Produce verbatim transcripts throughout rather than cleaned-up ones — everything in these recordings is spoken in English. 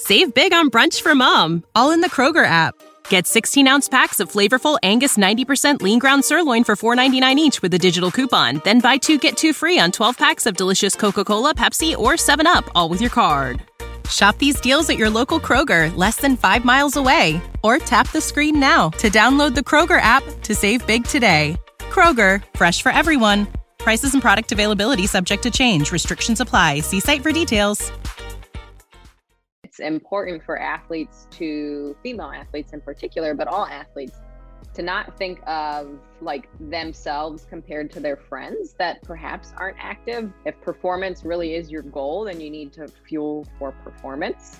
Save big on brunch for mom, all in the Kroger app. Get sixteen-ounce packs of flavorful Angus ninety percent lean ground sirloin for four ninety-nine each with a digital coupon. Then buy two, get two free on twelve packs of delicious Coca-Cola, Pepsi, or seven up, all with your card. Shop these deals at your local Kroger, less than five miles away. Or tap the screen now to download the Kroger app to save big today. Kroger, fresh for everyone. Prices and product availability subject to change. Restrictions apply. See site for details. It's important for athletes to, female athletes in particular, but all athletes, to not think of like themselves compared to their friends that perhaps aren't active. If performance really is your goal, then you need to fuel for performance.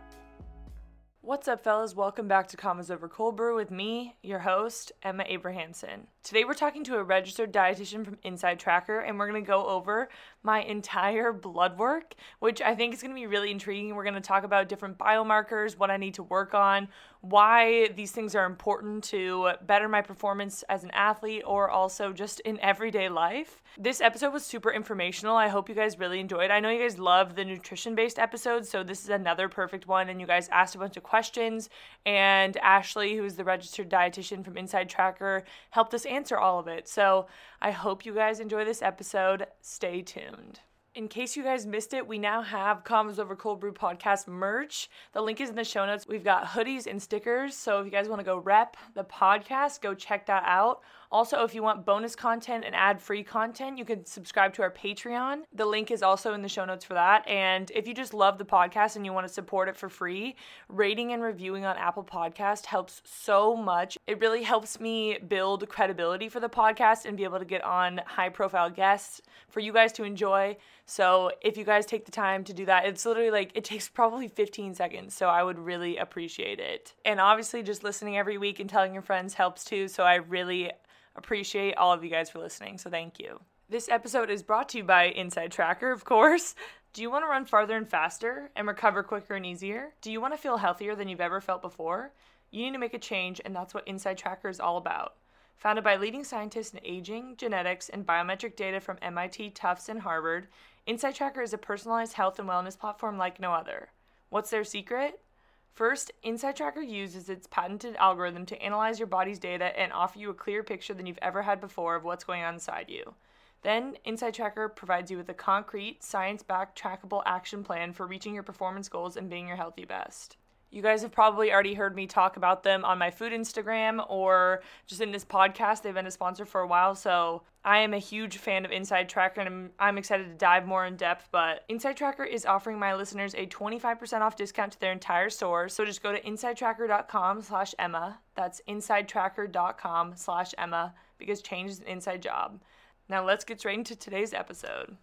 What's up, fellas? Welcome back to Commas Over Cold Brew with me, your host, Emma Abrahamson. Today we're talking to a registered dietitian from Inside Tracker, and we're going to go over my entire blood work, which I think is going to be really intriguing. We're going to talk about different biomarkers, what I need to work on, why these things are important to better my performance as an athlete or also just in everyday life. This episode was super informational. I hope you guys really enjoyed. I know you guys love the nutrition-based episodes, so this is another perfect one, and you guys asked a bunch of questions, and Ashley, who's the registered dietitian from Inside Tracker, helped us answer all of it. So I hope you guys enjoy this episode. Stay tuned. In case you guys missed it, we now have Commas Over Cold Brew podcast merch. The link is in the show notes. We've got hoodies and stickers, so if you guys want to go rep the podcast, go check that out. Also, if you want bonus content and ad-free content, you can subscribe to our Patreon. The link is also in the show notes for that. And if you just love the podcast and you want to support it for free, rating and reviewing on Apple Podcast helps so much. It really helps me build credibility for the podcast and be able to get on high-profile guests for you guys to enjoy. So if you guys take the time to do that, it's literally like, it takes probably fifteen seconds. So I would really appreciate it. And obviously just listening every week and telling your friends helps too. So I really appreciate all of you guys for listening. So thank you. This episode is brought to you by Inside Tracker, of course. Do you want to run farther and faster and recover quicker and easier? Do you want to feel healthier than you've ever felt before? You need to make a change, and that's what Inside Tracker is all about. Founded by leading scientists in aging, genetics, and biometric data from M I T, Tufts, and Harvard, Inside Tracker is a personalized health and wellness platform like no other. What's their secret? First, Inside Tracker uses its patented algorithm to analyze your body's data and offer you a clearer picture than you've ever had before of what's going on inside you. Then, Inside Tracker provides you with a concrete, science-backed, trackable action plan for reaching your performance goals and being your healthy best. You guys have probably already heard me talk about them on my food Instagram or just in this podcast. They've been a sponsor for a while, so I am a huge fan of Inside Tracker, and I'm, I'm excited to dive more in depth, but Inside Tracker is offering my listeners a twenty-five percent off discount to their entire store, so just go to insidetracker.com slash Emma. That's insidetracker.com slash Emma, because change is an inside job. Now let's get straight into today's episode.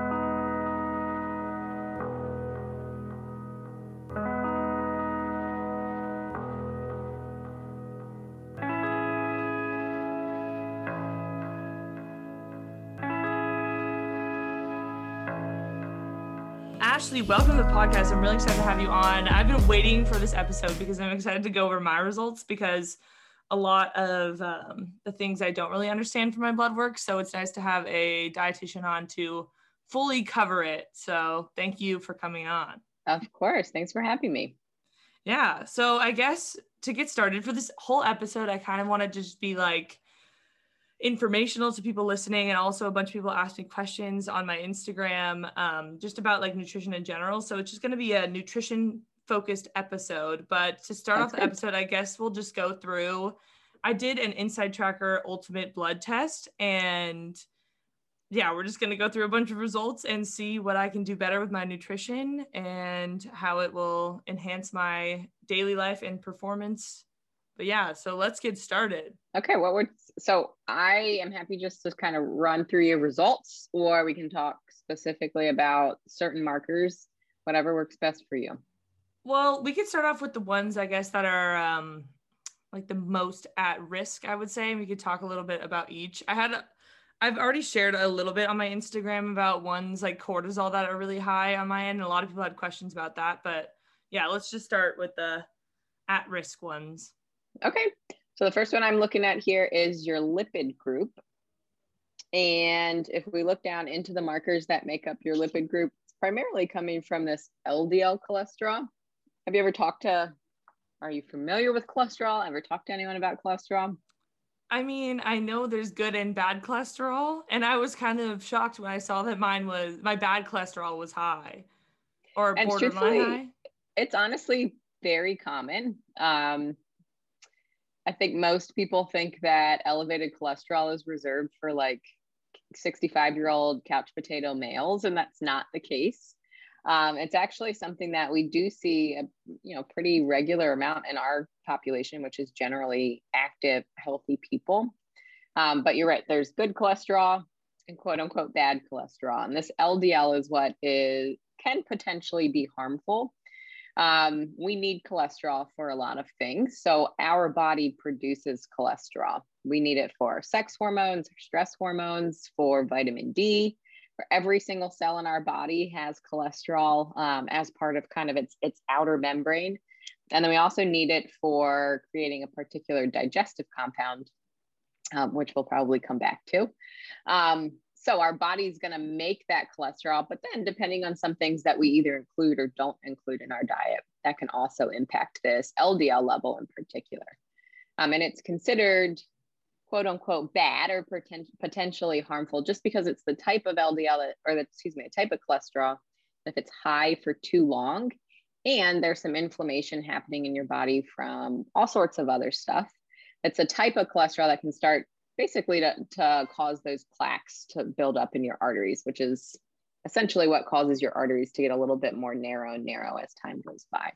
Ashley, welcome to the podcast. I'm really excited to have you on. I've been waiting for this episode because I'm excited to go over my results because a lot of um, the things I don't really understand from my blood work. So it's nice to have a dietitian on to fully cover it. So thank you for coming on. Of course. Thanks for having me. Yeah. So I guess to get started for this whole episode, I kind of wanted to just be like informational to people listening, and also a bunch of people asked me questions on my Instagram um, just about like nutrition in general. So it's just going to be a nutrition focused episode. But to start That's off the good. episode, I guess we'll just go through. I did an Inside Tracker Ultimate blood test, and yeah, we're just going to go through a bunch of results and see what I can do better with my nutrition and how it will enhance my daily life and performance. But yeah, so let's get started. Okay, what would so I am happy just to kind of run through your results, or we can talk specifically about certain markers, whatever works best for you. Well, we could start off with the ones, I guess, that are um, like the most at risk, I would say. And we could talk a little bit about each. I had, a, I've already shared a little bit on my Instagram about ones like cortisol that are really high on my end. And a lot of people had questions about that. But yeah, let's just start with the at risk ones. Okay. So the first one I'm looking at here is your lipid group. And if we look down into the markers that make up your lipid group, it's primarily coming from this L D L cholesterol. Have you ever talked to, are you familiar with cholesterol? Ever talked to anyone about cholesterol? I mean, I know there's good and bad cholesterol, and I was kind of shocked when I saw that mine was, my bad cholesterol was high or And borderline truthfully, high. it's honestly very common. Um, I think most people think that elevated cholesterol is reserved for like sixty-five year old couch potato males, and that's not the case. Um, it's actually something that we do see a you know pretty regular amount in our population, which is generally active, healthy people. Um, but you're right, there's good cholesterol and quote unquote bad cholesterol. And this L D L is what is can potentially be harmful. Um, we need cholesterol for a lot of things. So our body produces cholesterol. We need it for sex hormones, stress hormones, for vitamin D. For every single cell in our body has cholesterol um, as part of kind of its, its outer membrane. And then we also need it for creating a particular digestive compound, um, which we'll probably come back to. Um, so our body's going to make that cholesterol, but then depending on some things that we either include or don't include in our diet, that can also impact this L D L level in particular. Um, and it's considered quote unquote bad or poten- potentially harmful just because it's the type of L D L that, or the, excuse me, a type of cholesterol. If it's high for too long and there's some inflammation happening in your body from all sorts of other stuff, it's a type of cholesterol that can start basically to, to cause those plaques to build up in your arteries, which is essentially what causes your arteries to get a little bit more narrow and narrow as time goes by.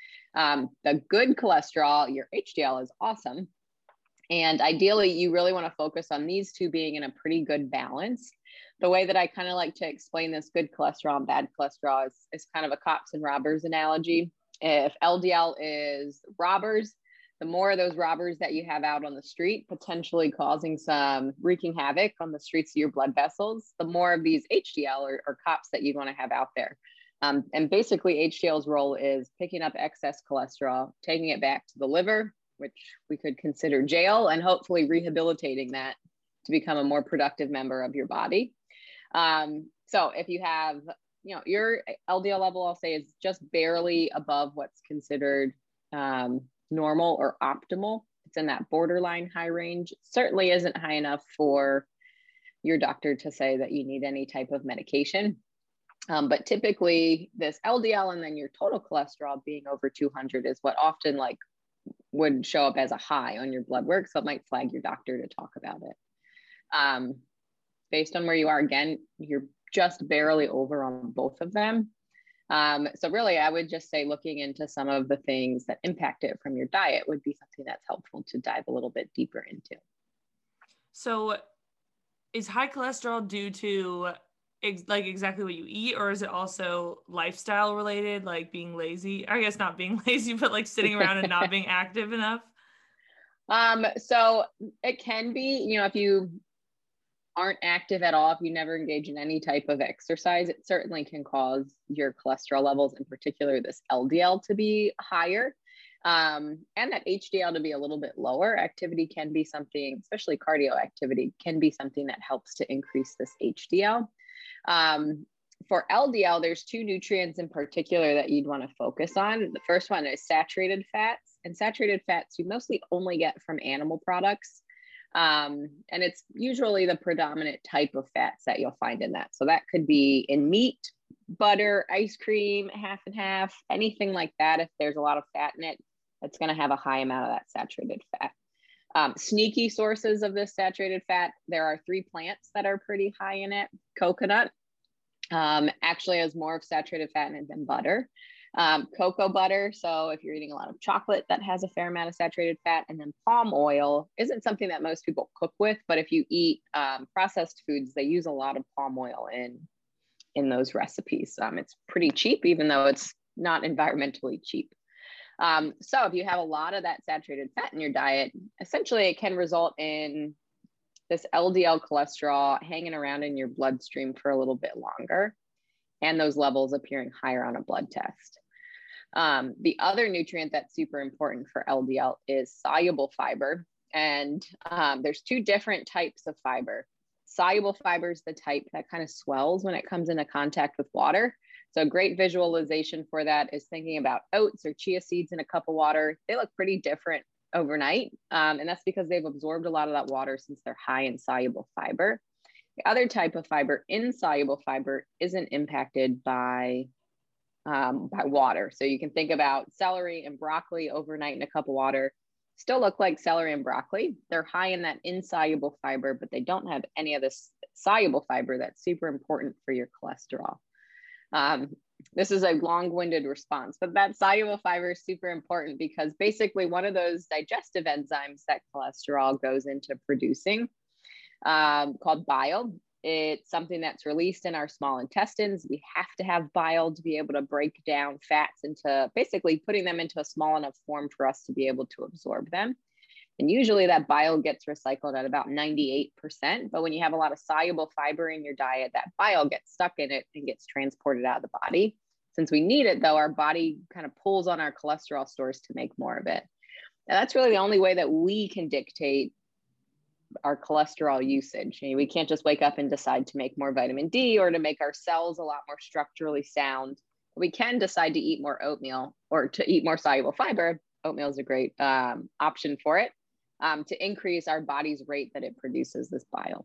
Um, the good cholesterol, your H D L, is awesome. And ideally, you really want to focus on these two being in a pretty good balance. The way that I kind of like to explain this good cholesterol and bad cholesterol is, is kind of a cops and robbers analogy. If L D L is robbers, the more of those robbers that you have out on the street, potentially causing some wreaking havoc on the streets of your blood vessels, the more of these H D L or, or cops that you'd want to have out there. Um, and basically H D L's role is picking up excess cholesterol, taking it back to the liver, which we could consider jail, and hopefully rehabilitating that to become a more productive member of your body. Um, so if you have, you know, your L D L level, I'll say, is just barely above what's considered um, normal or optimal. It's in that borderline high range. It certainly isn't high enough for your doctor to say that you need any type of medication. Um, but typically this L D L and then your total cholesterol being over two hundred is what often like would show up as a high on your blood work. So it might flag your doctor to talk about it. Um, based on where you are, again, you're just barely over on both of them. Um, so really, I would just say looking into some of the things that impact it from your diet would be something that's helpful to dive a little bit deeper into. So is high cholesterol due to ex- like exactly what you eat, or is it also lifestyle related, like being lazy? I guess not being lazy, but like sitting around and not being active enough? Um, so it can be, you know, if you aren't active at all, if you never engage in any type of exercise, it certainly can cause your cholesterol levels, in particular this L D L, to be higher, um, and that H D L to be a little bit lower. Activity can be something, especially cardio activity, can be something that helps to increase this H D L. Um, for L D L, there's two nutrients in particular that you'd want to focus on. The first one is saturated fats, and saturated fats you mostly only get from animal products. Um, and it's usually the predominant type of fats that you'll find in that. So that could be in meat, butter, ice cream, half and half, anything like that. If there's a lot of fat in it, it's going to have a high amount of that saturated fat. Um, sneaky sources of this saturated fat, there are three plants that are pretty high in it. Coconut um, actually has more of saturated fat in it than butter. Um, cocoa butter, so if you're eating a lot of chocolate, that has a fair amount of saturated fat. And then palm oil isn't something that most people cook with, but if you eat um, processed foods, they use a lot of palm oil in in those recipes. Um, it's pretty cheap, even though it's not environmentally cheap. Um, so if you have a lot of that saturated fat in your diet, essentially it can result in this L D L cholesterol hanging around in your bloodstream for a little bit longer, and those levels appearing higher on a blood test. Um, the other nutrient that's super important for L D L is soluble fiber. And um, there's two different types of fiber. Soluble fiber is the type that kind of swells when it comes into contact with water. So a great visualization for that is thinking about oats or chia seeds in a cup of water. They look pretty different overnight. Um, and that's because they've absorbed a lot of that water since they're high in soluble fiber. The other type of fiber, insoluble fiber, isn't impacted by, um, by water. So you can think about celery and broccoli overnight in a cup of water. Still look like celery and broccoli. They're high in that insoluble fiber, but they don't have any of this soluble fiber that's super important for your cholesterol. Um, this is a long-winded response, but that soluble fiber is super important because basically one of those digestive enzymes that cholesterol goes into producing, um, called bile, it's something that's released in our small intestines. We have to have bile to be able to break down fats into basically putting them into a small enough form for us to be able to absorb them. And usually that bile gets recycled at about ninety-eight percent. But when you have a lot of soluble fiber in your diet, that bile gets stuck in it and gets transported out of the body. Since we need it, though, our body kind of pulls on our cholesterol stores to make more of it. Now, that's really the only way that we can dictate our cholesterol usage. You know, we can't just wake up and decide to make more vitamin D or to make our cells a lot more structurally sound. We can decide to eat more oatmeal or to eat more soluble fiber. Oatmeal is a great um, option for it. Um, to increase our body's rate that it produces this bile.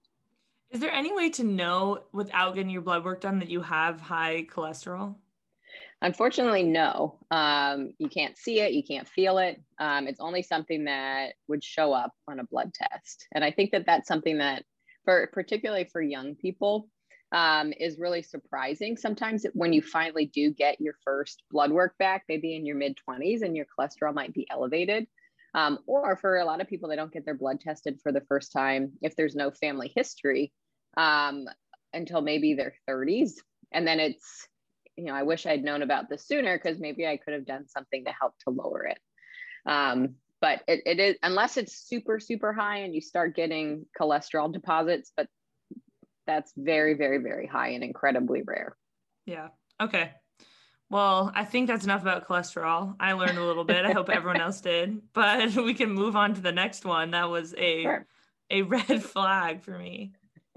Is there any way to know without getting your blood work done that you have high cholesterol? Unfortunately, no. Um, you can't see it, you can't feel it. Um, it's only something that would show up on a blood test. And I think that that's something that, for particularly for young people, um, is really surprising. Sometimes when you finally do get your first blood work back, maybe in your mid twenties, and your cholesterol might be elevated. Um, or for a lot of people, they don't get their blood tested for the first time if there's no family history um, until maybe their thirties. And then it's, you know, I wish I'd known about this sooner because maybe I could have done something to help to lower it. Um, but it, it is, unless it's super, super high and you start getting cholesterol deposits, but that's very, very, very high and incredibly rare. Yeah. Okay. Well, I think that's enough about cholesterol. I learned a little bit. I hope everyone else did, but we can move on to the next one. That was a, sure. a red flag for me.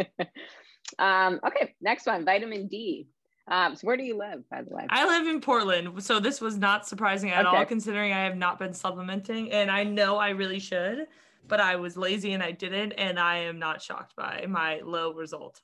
um, okay. Next one, vitamin D. Um, so where do you live, by the way? I live in Portland. So this was not surprising at okay. all, considering I have not been supplementing, and I know I really should, but I was lazy and I didn't. And I am not shocked by my low result.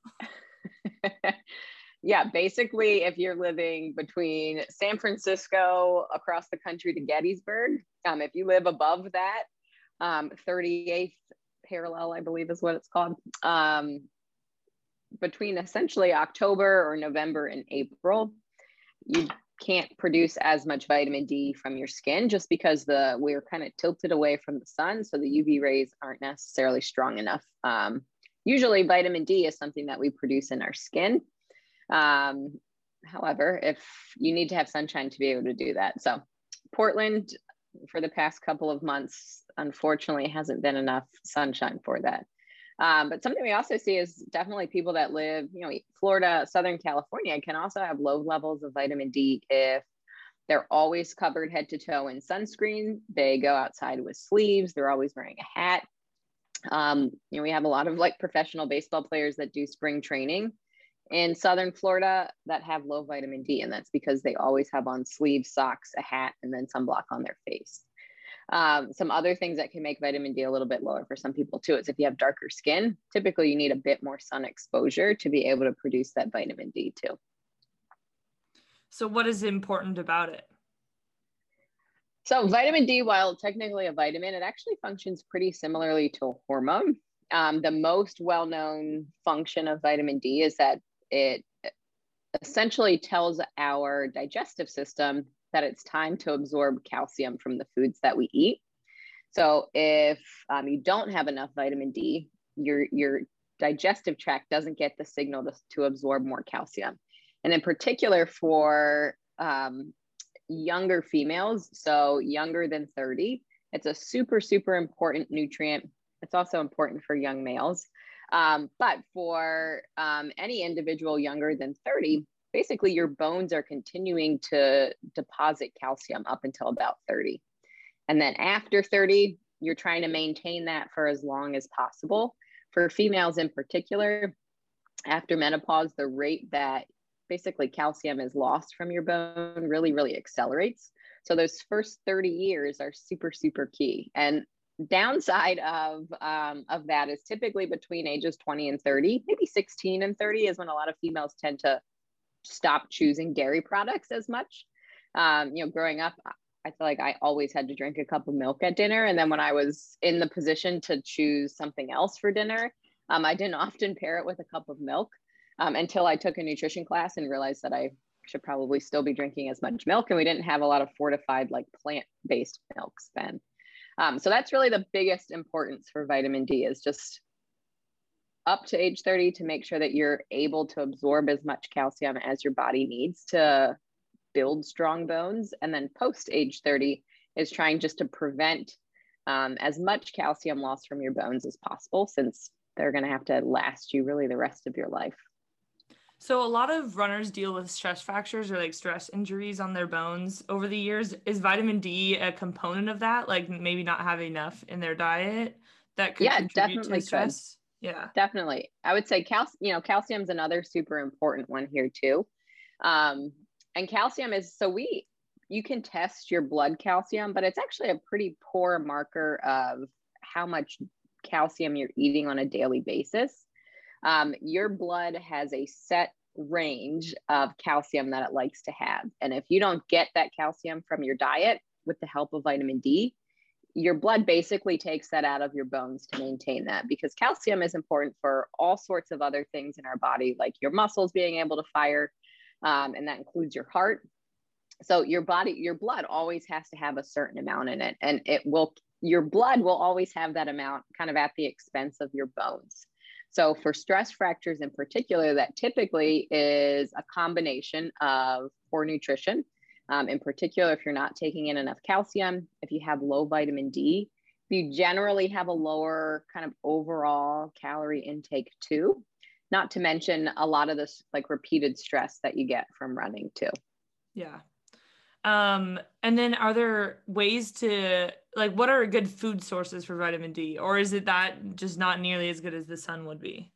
Yeah, basically, if you're living between San Francisco across the country to Gettysburg, um, if you live above that, um, thirty-eighth parallel, I believe is what it's called, um, between essentially October or November and April, you can't produce as much vitamin D from your skin just because the we're kind of tilted away from the sun, so the U V rays aren't necessarily strong enough. Um, usually, vitamin D is something that we produce in our skin. Um, however, if you need to have sunshine to be able to do that. So Portland for the past couple of months, unfortunately, hasn't been enough sunshine for that. Um, but something we also see is definitely people that live, you know, Florida, Southern California can also have low levels of vitamin D if they're always covered head to toe in sunscreen. They go outside with sleeves. They're always wearing a hat. Um, you know, we have a lot of like professional baseball players that do spring training in Southern Florida that have low vitamin D, and that's because they always have on sleeves, socks, a hat, and then sunblock on their face. Um, some other things that can make vitamin D a little bit lower for some people too is if you have darker skin, typically you need a bit more sun exposure to be able to produce that vitamin D too. So what is important about it? So vitamin D, while technically a vitamin, it actually functions pretty similarly to a hormone. Um, the most well-known function of vitamin D is that it essentially tells our digestive system that it's time to absorb calcium from the foods that we eat. So if um, you don't have enough vitamin D, your, your digestive tract doesn't get the signal to, to absorb more calcium. And in particular for um, younger females, so younger than thirty, it's a super, super important nutrient. It's also important for young males. Um, but for um, any individual younger than thirty, basically your bones are continuing to deposit calcium up until about thirty. And then after thirty, you're trying to maintain that for as long as possible. For females in particular, after menopause, the rate that basically calcium is lost from your bone really, really accelerates. So those first thirty years are super, super key. And downside of um, of that is typically between ages twenty and thirty, maybe sixteen and thirty is when a lot of females tend to stop choosing dairy products as much. Um, you know, growing up, I feel like I always had to drink a cup of milk at dinner. And then when I was in the position to choose something else for dinner, um, I didn't often pair it with a cup of milk um, until I took a nutrition class and realized that I should probably still be drinking as much milk. And we didn't have a lot of fortified, like plant-based milks then. Um, so that's really the biggest importance for vitamin D, is just up to age thirty to make sure that you're able to absorb as much calcium as your body needs to build strong bones. And then post age thirty is trying just to prevent um, as much calcium loss from your bones as possible, since they're going to have to last you really the rest of your life. So a lot of runners deal with stress fractures or like stress injuries on their bones over the years. Is vitamin D a component of that? Like maybe not having enough in their diet that could yeah, contribute definitely to stress? Could. Yeah, definitely. I would say cal- you know, calcium's another super important one here too. Um, and calcium is, so we, you can test your blood calcium, but it's actually a pretty poor marker of how much calcium you're eating on a daily basis. Um, your blood has a set range of calcium that it likes to have. And if you don't get that calcium from your diet with the help of vitamin D, your blood basically takes that out of your bones to maintain that, because calcium is important for all sorts of other things in our body, like your muscles being able to fire, um, and that includes your heart. So your body, your blood always has to have a certain amount in it, and it will, your blood will always have that amount kind of at the expense of your bones. So for stress fractures in particular, that typically is a combination of poor nutrition. Um, in particular, if you're not taking in enough calcium, if you have low vitamin D, you generally have a lower kind of overall calorie intake too, not to mention a lot of this like repeated stress that you get from running too. Yeah. Um, and then are there ways to, like, what are good food sources for vitamin D, or is it that just not nearly as good as the sun would be?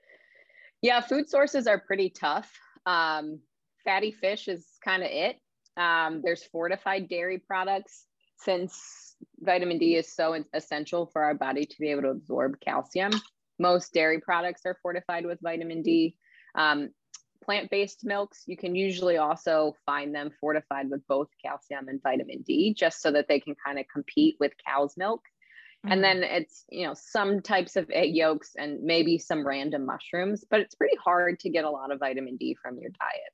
Yeah, food sources are pretty tough. Um, fatty fish is kind of it. Um, there's fortified dairy products, since vitamin D is so essential for our body to be able to absorb calcium. Most dairy products are fortified with vitamin D. Um, plant-based milks, you can usually also find them fortified with both calcium and vitamin D, just so that they can kind of compete with cow's milk. Mm-hmm. And then it's, you know, some types of egg yolks and maybe some random mushrooms, but it's pretty hard to get a lot of vitamin D from your diet.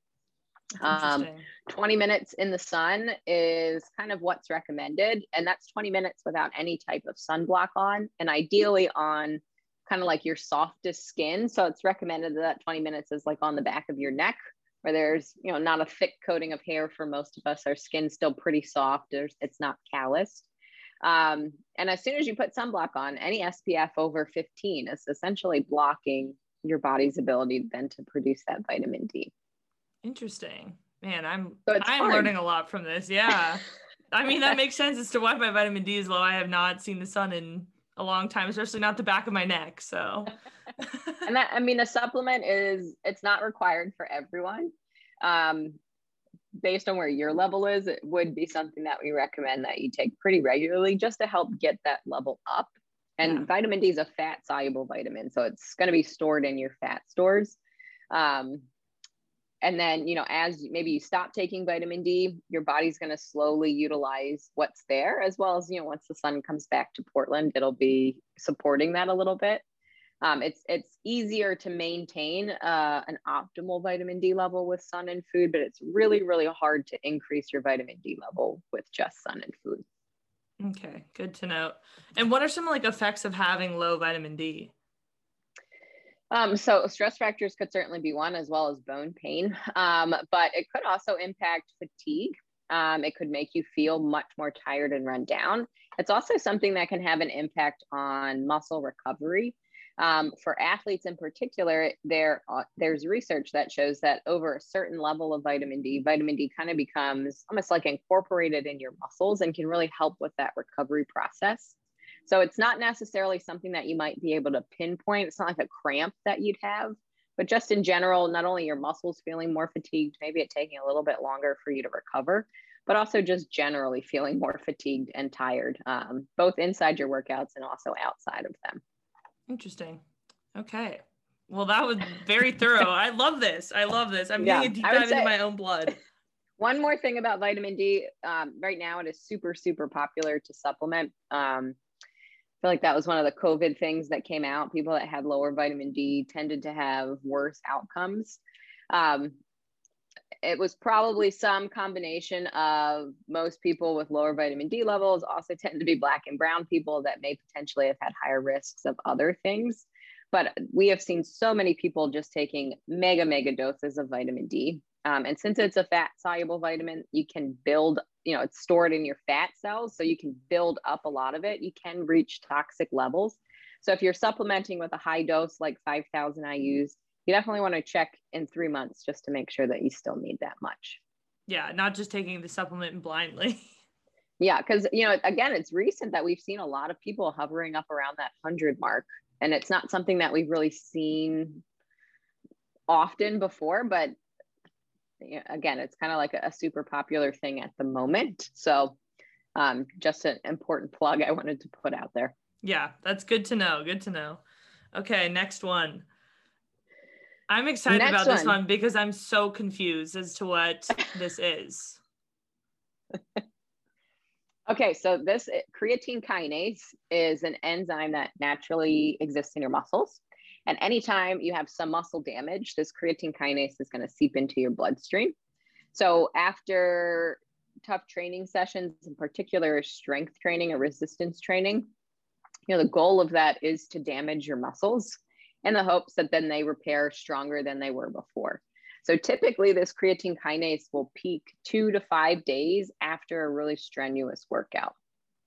Um, twenty minutes in the sun is kind of what's recommended. And that's twenty minutes without any type of sunblock on, and ideally on kind of like your softest skin. So it's recommended that twenty minutes is like on the back of your neck, where there's, you know, not a thick coating of hair for most of us. Our skin's still pretty soft. There's, it's not calloused. Um, and as soon as you put sunblock on, any S P F over fifteen is essentially blocking your body's ability then to produce that vitamin D. Interesting. Man, I'm so I'm hard. learning a lot from this. Yeah. I mean, that makes sense as to why my vitamin D is low. I have not seen the sun in a long time, especially not the back of my neck. So, and that, I mean, a supplement is, it's not required for everyone. Um, based on where your level is, it would be something that we recommend that you take pretty regularly just to help get that level up. And yeah. Vitamin D is a fat soluble vitamin, so it's going to be stored in your fat stores. Um, and then, you know, as maybe you stop taking vitamin D, your body's going to slowly utilize what's there, as well as, you know, once the sun comes back to Portland, it'll be supporting that a little bit. Um, it's it's easier to maintain uh, an optimal vitamin D level with sun and food, but it's really, really hard to increase your vitamin D level with just sun and food. Okay, good to know. And what are some like effects of having low vitamin D? Um, so stress fractures could certainly be one, as well as bone pain, um, but it could also impact fatigue. Um, it could make you feel much more tired and run down. It's also something that can have an impact on muscle recovery. Um, for athletes in particular, there uh, there's research that shows that over a certain level of vitamin D, vitamin D kind of becomes almost like incorporated in your muscles and can really help with that recovery process. So it's not necessarily something that you might be able to pinpoint. It's not like a cramp that you'd have, but just in general, not only your muscles feeling more fatigued, maybe it taking a little bit longer for you to recover, but also just generally feeling more fatigued and tired, um, both inside your workouts and also outside of them. Interesting. Okay. Well, that was very thorough. I love this. I love this. I'm Yeah, getting a deep I would dive into say- my own blood. One more thing about vitamin D, um, right now it is super, super popular to supplement. Um, I feel like that was one of the COVID things that came out. People that had lower vitamin D tended to have worse outcomes. Um, it was probably some combination of most people with lower vitamin D levels also tend to be Black and brown people that may potentially have had higher risks of other things. But we have seen so many people just taking mega, mega doses of vitamin D. Um, and since it's a fat soluble vitamin, you can build, you know, it's stored in your fat cells. So you can build up a lot of it. You can reach toxic levels. So if you're supplementing with a high dose, like five thousand I U's, you definitely want to check in three months just to make sure that you still need that much. Yeah. Not just taking the supplement blindly. Yeah. Cause you know, again, it's recent that we've seen a lot of people hovering up around that hundred mark, and it's not something that we've really seen often before, but again, it's kind of like a, a super popular thing at the moment. So um, just an important plug I wanted to put out there. Yeah, that's good to know. Good to know. Okay, next one. I'm excited Next about this one. one because I'm so confused as to what this is. Okay, so this creatine kinase is an enzyme that naturally exists in your muscles. And anytime you have some muscle damage, this creatine kinase is going to seep into your bloodstream. So after tough training sessions, in particular strength training or resistance training, you know, the goal of that is to damage your muscles in the hopes that then they repair stronger than they were before. So typically this creatine kinase will peak two to five days after a really strenuous workout.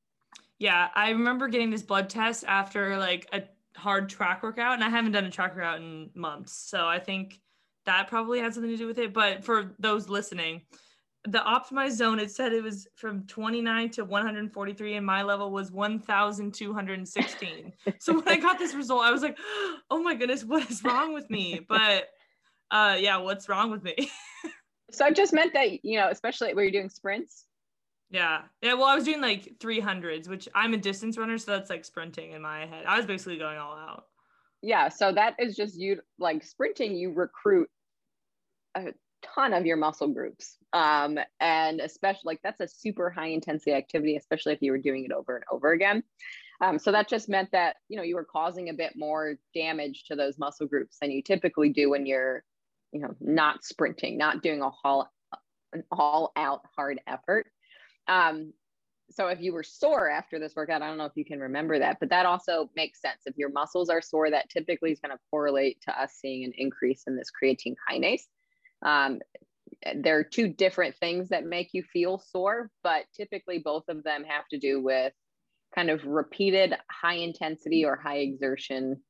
Yeah, I remember getting this blood test after like a hard track workout, and I haven't done a track workout in months. So I think that probably had something to do with it. But for those listening, the optimized zone, it said it was from twenty-nine to one hundred forty-three, and my level was one thousand two hundred sixteen. So when I got this result, I was like, oh my goodness, what is wrong with me? But uh, yeah, what's wrong with me? So it just meant that, you know, especially where you're doing sprints. Yeah. Yeah. Well, I was doing like three hundreds, which I'm a distance runner. So that's like sprinting in my head. I was basically going all out. Yeah. So that is just you, like sprinting, you recruit a ton of your muscle groups. Um, and especially like that's a super high intensity activity, especially if you were doing it over and over again. Um, so that just meant that, you know, you were causing a bit more damage to those muscle groups than you typically do when you're, you know, not sprinting, not doing a all, an all out hard effort. Um, so if you were sore after this workout, I don't know if you can remember that, but that also makes sense. If your muscles are sore, that typically is going to correlate to us seeing an increase in this creatine kinase. Um, there are two different things that make you feel sore, but typically both of them have to do with kind of repeated high intensity or high exertion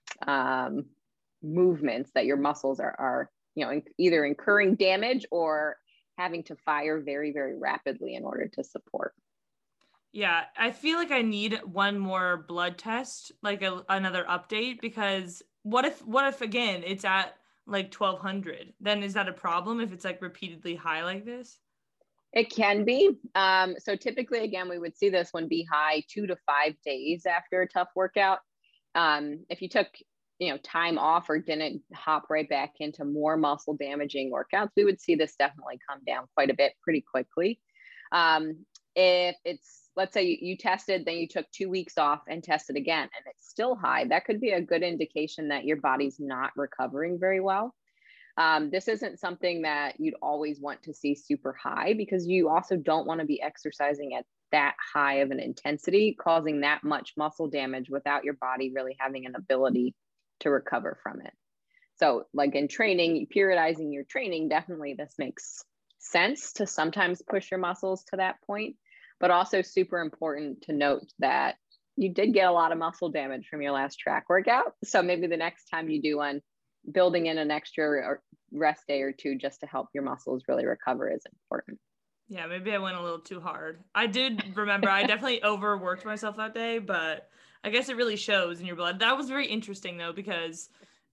um, movements that your muscles are, are, you know, either incurring damage or having to fire very, very rapidly in order to support. Yeah, I feel like I need one more blood test, like a, another update, because what if, what if again, it's at like twelve hundred, then is that a problem if it's like repeatedly high like this? It can be. Um, so typically, again, we would see this one be high two to five days after a tough workout. Um, if you took, you know, time off or didn't hop right back into more muscle damaging workouts, we would see this definitely come down quite a bit pretty quickly. Um, if it's, let's say you, you tested, then you took two weeks off and tested again, and it's still high, that could be a good indication that your body's not recovering very well. Um, this isn't something that you'd always want to see super high, because you also don't want to be exercising at that high of an intensity, causing that much muscle damage without your body really having an ability to recover from it. So like in training, periodizing your training, definitely this makes sense to sometimes push your muscles to that point, but also super important to note that you did get a lot of muscle damage from your last track workout. So maybe the next time you do one, building in an extra rest day or two just to help your muscles really recover is important. Yeah, maybe I went a little too hard. I did remember I definitely overworked myself that day, but I guess it really shows in your blood. That was very interesting though, because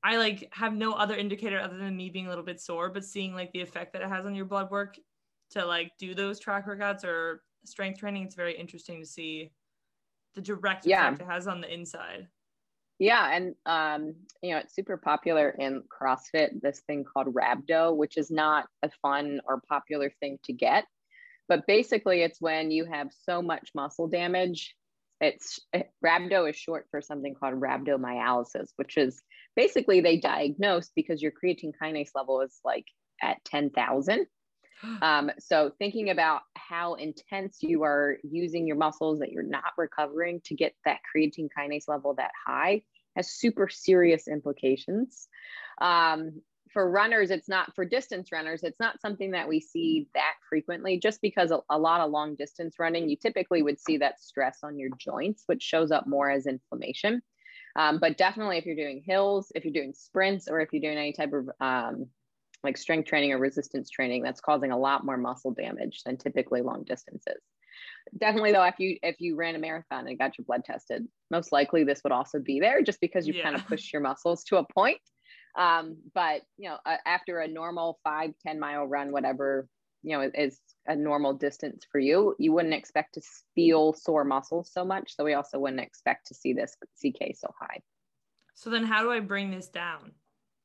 I like have no other indicator other than me being a little bit sore, but seeing like the effect that it has on your blood work to like do those track workouts or strength training, it's very interesting to see the direct Yeah. effect it has on the inside. Yeah. And, um, you know, it's super popular in CrossFit, this thing called rhabdo, which is not a fun or popular thing to get. But basically, it's when you have so much muscle damage. It's rhabdo is short for something called rhabdomyolysis, which is basically they diagnose because your creatine kinase level is like at ten thousand. Um, so thinking about how intense you are using your muscles that you're not recovering to get that creatine kinase level that high has super serious implications. Um, for runners, it's not for distance runners. It's not something that we see that frequently, just because a, a lot of long distance running, you typically would see that stress on your joints, which shows up more as inflammation. Um, but definitely if you're doing hills, if you're doing sprints, or if you're doing any type of um, like strength training or resistance training, that's causing a lot more muscle damage than typically long distances. Definitely though, if you if you ran a marathon and got your blood tested, most likely this would also be there, just because you Yeah. kind of push your muscles to a point. Um, but you know, uh, after a normal five, ten mile run, whatever, you know, is a normal distance for you, you wouldn't expect to feel sore muscles so much. So we also wouldn't expect to see this C K so high. So then how do I bring this down?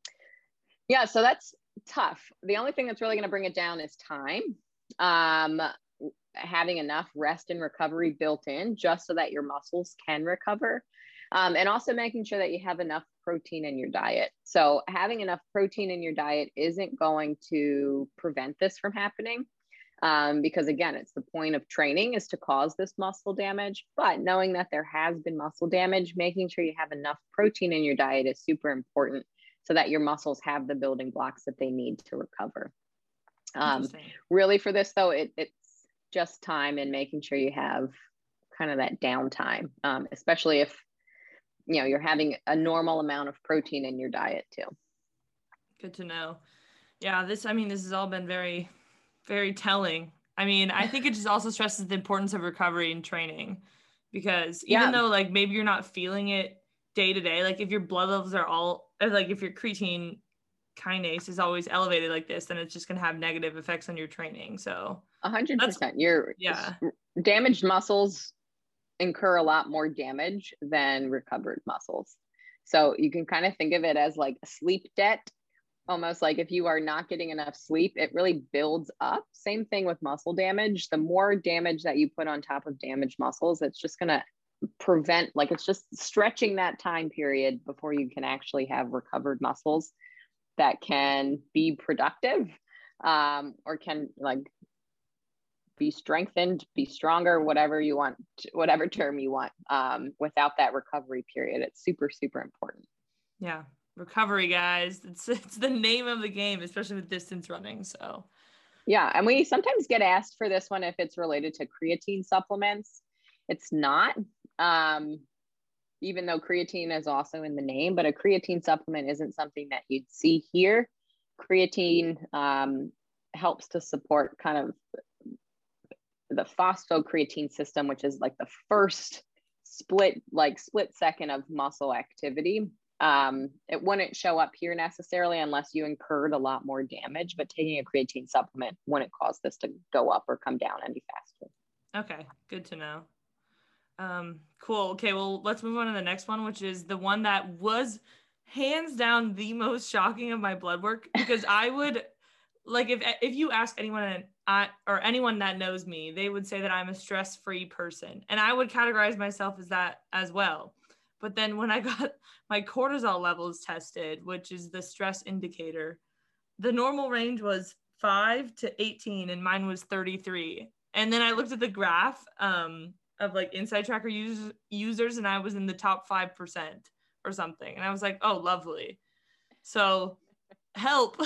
Yeah, so that's tough. The only thing that's really going to bring it down is time. Um, having enough rest and recovery built in just so that your muscles can recover. Um, and also making sure that you have enough protein in your diet. So having enough protein in your diet isn't going to prevent this from happening. Um, because again, it's the point of training is to cause this muscle damage, but knowing that there has been muscle damage, making sure you have enough protein in your diet is super important so that your muscles have the building blocks that they need to recover. Um, really for this though, it, it's just time and making sure you have kind of that downtime, um, especially if, you know, you're having a normal amount of protein in your diet too. Good to know. Yeah, this, I mean, this has all been very, very telling. I mean, I think it just also stresses the importance of recovery and training, because even Yeah. though like maybe you're not feeling it day to day, like if your blood levels are all, like if your creatine kinase is always elevated like this, then it's just going to have negative effects on your training. So a hundred percent. Your yeah. damaged muscles incur a lot more damage than recovered muscles. So you can kind of think of it as like a sleep debt, almost like if you are not getting enough sleep, it really builds up. Same thing with muscle damage. The more damage that you put on top of damaged muscles, it's just going to prevent, like it's just stretching that time period before you can actually have recovered muscles that can be productive, um, or can like be strengthened, be stronger, whatever you want, whatever term you want, um, without that recovery period. It's super, super important. Yeah. Recovery, guys. It's, it's the name of the game, especially with distance running. So yeah. And we sometimes get asked for this one if it's related to creatine supplements. It's not, um, even though creatine is also in the name, but a creatine supplement isn't something that you'd see here. Creatine um, helps to support kind of the phosphocreatine system, which is like the first split, like split second of muscle activity. Um, it wouldn't show up here necessarily unless you incurred a lot more damage, but taking a creatine supplement wouldn't cause this to go up or come down any faster. Okay, good to know. Um, cool. Okay, well, let's move on to the next one, which is the one that was hands down the most shocking of my blood work, because I would, like, if if you ask anyone I, or anyone that knows me, they would say that I'm a stress-free person, and I would categorize myself as that as well. But then when I got my cortisol levels tested, which is the stress indicator, the normal range was five to eighteen, and mine was thirty-three. And then I looked at the graph um, of like Inside Tracker users, users, and I was in the top five percent or something. And I was like, oh, lovely. So help.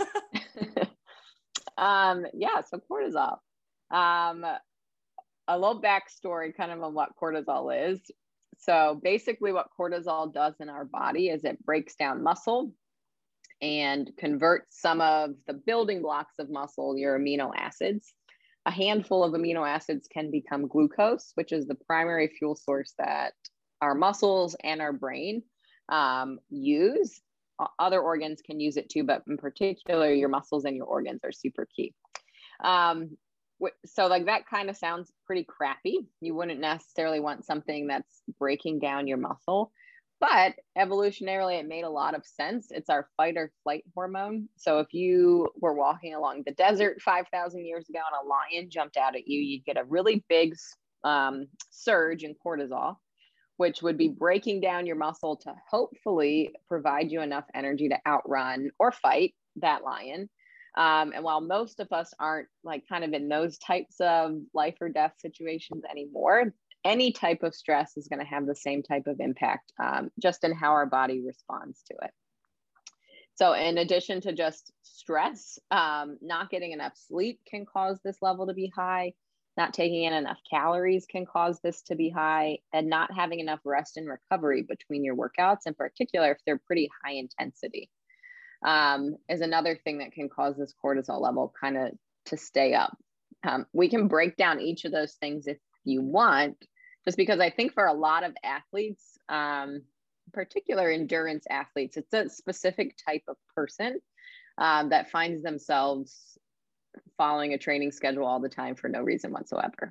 um, yeah, so cortisol. Um, a little backstory kind of on what cortisol is. So basically what cortisol does in our body is it breaks down muscle and converts some of the building blocks of muscle, your amino acids. A handful of amino acids can become glucose, which is the primary fuel source that our muscles and our brain um, use. other organs can use it too, but in particular, your muscles and your organs are super key. Um, so like that kind of sounds pretty crappy. You wouldn't necessarily want something that's breaking down your muscle, but evolutionarily, it made a lot of sense. It's our fight or flight hormone. So if you were walking along the desert five thousand years ago and a lion jumped out at you, you'd get a really big um, surge in cortisol, which would be breaking down your muscle to hopefully provide you enough energy to outrun or fight that lion. Um, and while most of us aren't like kind of in those types of life or death situations anymore, any type of stress is going to have the same type of impact, um, just in how our body responds to it. So in addition to just stress, um, not getting enough sleep can cause this level to be high. Not taking in enough calories can cause this to be high, and not having enough rest and recovery between your workouts, in particular, if they're pretty high intensity, um, is another thing that can cause this cortisol level kind of to stay up. Um, we can break down each of those things if you want, just because I think for a lot of athletes, um, particular endurance athletes, it's a specific type of person um, that finds themselves following a training schedule all the time for no reason whatsoever.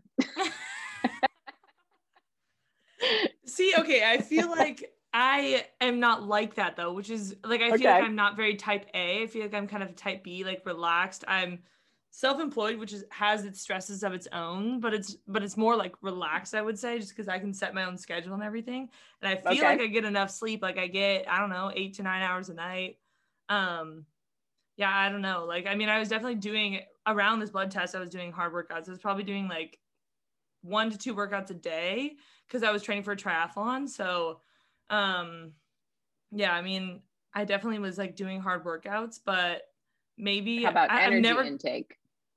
See, okay, I feel like I am not like that though, which is like, I okay. feel like I'm not very type A. I feel like I'm kind of type B, like relaxed. I'm self-employed, which is has its stresses of its own, but it's but it's more like relaxed, I would say, just because I can set my own schedule and everything. And I feel okay. like I get enough sleep. Like I get, I don't know, eight to nine hours a night. Um, yeah, I don't know. Like, I mean, I was definitely doing around this blood test, I was doing hard workouts. I was probably doing like one to two workouts a day because I was training for a triathlon. So, um, yeah, I mean, I definitely was like doing hard workouts, but maybe how about I, energy I've never, intake?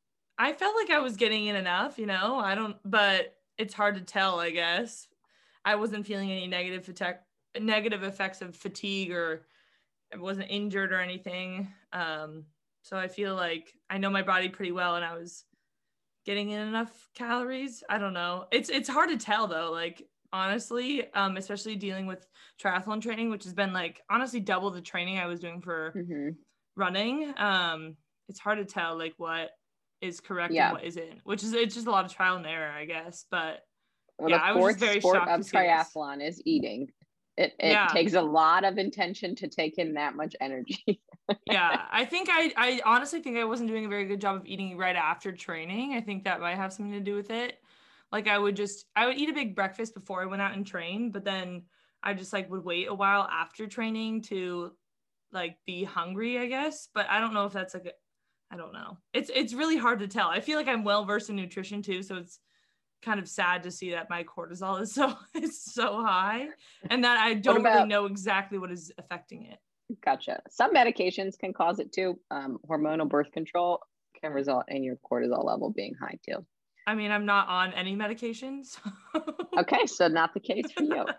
I felt like I was getting in enough, you know, I don't, but it's hard to tell, I guess. I wasn't feeling any negative effect, negative effects of fatigue, or I wasn't injured or anything. Um, so I feel like I know my body pretty well, and I was getting in enough calories. I don't know. It's, it's hard to tell though. Like, honestly, um, especially dealing with triathlon training, which has been like honestly double the training I was doing for mm-hmm. running. Um, it's hard to tell like what is correct yeah. and what isn't, which is, it's just a lot of trial and error, I guess. But well, yeah, the I was fourth just very sport shocked of to see this. triathlon is eating. It, it yeah. takes a lot of intention to take in that much energy. yeah, I think I, I honestly think I wasn't doing a very good job of eating right after training. I think that might have something to do with it. Like I would just, I would eat a big breakfast before I went out and trained, but then I just like would wait a while after training to like be hungry, I guess. But I don't know if that's like, a, I don't know. It's, it's really hard to tell. I feel like I'm well versed in nutrition too. So it's kind of sad to see that my cortisol is so, it's so high, and that I don't about, really know exactly what is affecting it. Gotcha. Some medications can cause it too. Um, hormonal birth control can result in your cortisol level being high too. I mean, I'm not on any medications. Okay, so not the case for you.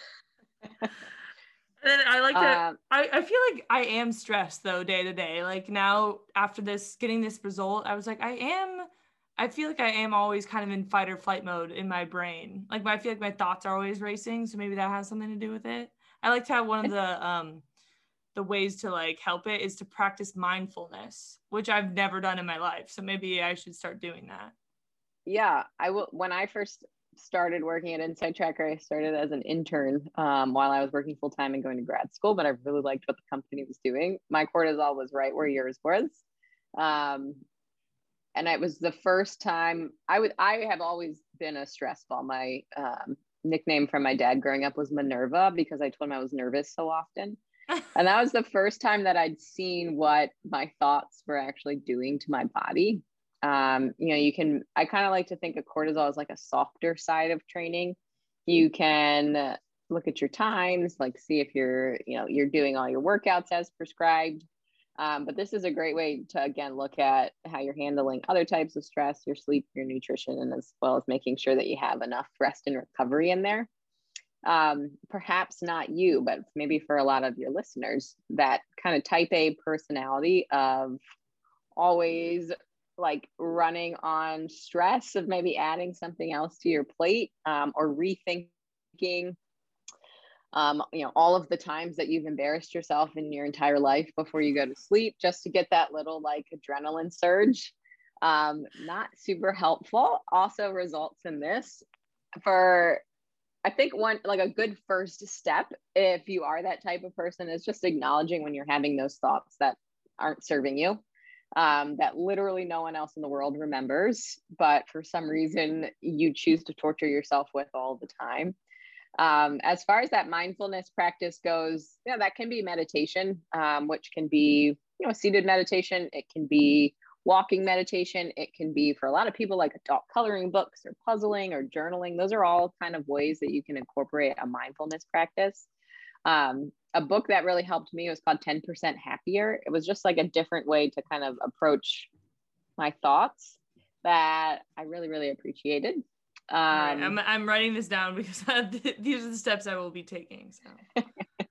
And I like that. Uh, I, I feel like I am stressed though, day to day. Like now after this, getting this result, I was like, I am, I feel like I am always kind of in fight or flight mode in my brain. Like I feel like my thoughts are always racing. So maybe that has something to do with it. I like to have one of the, um, the ways to like help it is to practice mindfulness, which I've never done in my life. So maybe I should start doing that. Yeah, I will. When I first started working at Inside Tracker, I started as an intern um, while I was working full time and going to grad school, but I really liked what the company was doing. My cortisol was right where yours was. Um, and it was the first time I would, I have always been a stress ball. My um, nickname from my dad growing up was Minerva because I told him I was nervous so often. And that was the first time that I'd seen what my thoughts were actually doing to my body. Um, you know, you can, I kind of like to think of cortisol as like a softer side of training. You can look at your times, like see if you're, you know, you're doing all your workouts as prescribed. Um, but this is a great way to, again, look at how you're handling other types of stress, your sleep, your nutrition, and as well as making sure that you have enough rest and recovery in there. Um, perhaps not you, but maybe for a lot of your listeners, that kind of type A personality of always like running on stress, of maybe adding something else to your plate, um, or rethinking Um, you know, all of the times that you've embarrassed yourself in your entire life before you go to sleep, just to get that little like adrenaline surge. Um, not super helpful. Also results in this for, I think one, like a good first step, if you are that type of person, is just acknowledging when you're having those thoughts that aren't serving you, um, that literally no one else in the world remembers, but for some reason you choose to torture yourself with all the time. Um, as far as that mindfulness practice goes, yeah, that can be meditation, um, which can be, you know, seated meditation. It can be walking meditation. It can be, for a lot of people, like adult coloring books or puzzling or journaling. Those are all kind of ways that you can incorporate a mindfulness practice. Um, a book that really helped me was called ten percent Happier. It was just like a different way to kind of approach my thoughts that I really, really appreciated. Um, right, I'm, I'm writing this down because these are the steps I will be taking. So,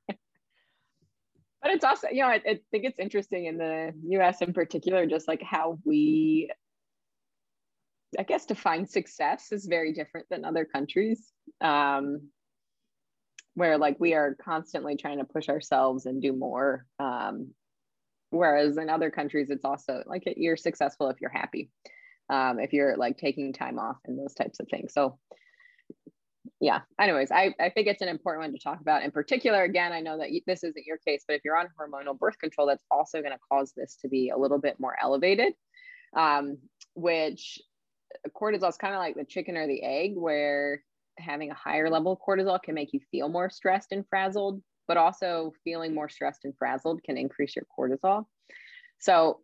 but it's also, you know, I, I think it's interesting in the U S in particular, just like how we, I guess, define success is very different than other countries, um, where like we are constantly trying to push ourselves and do more. Um, whereas in other countries, it's also like you're successful if you're happy. Um, if you're like taking time off and those types of things. So yeah, anyways, I, I think it's an important one to talk about. In particular, again, I know that you, this isn't your case, but if you're on hormonal birth control, that's also going to cause this to be a little bit more elevated, um, which cortisol is kind of like the chicken or the egg, where having a higher level of cortisol can make you feel more stressed and frazzled, but also feeling more stressed and frazzled can increase your cortisol. So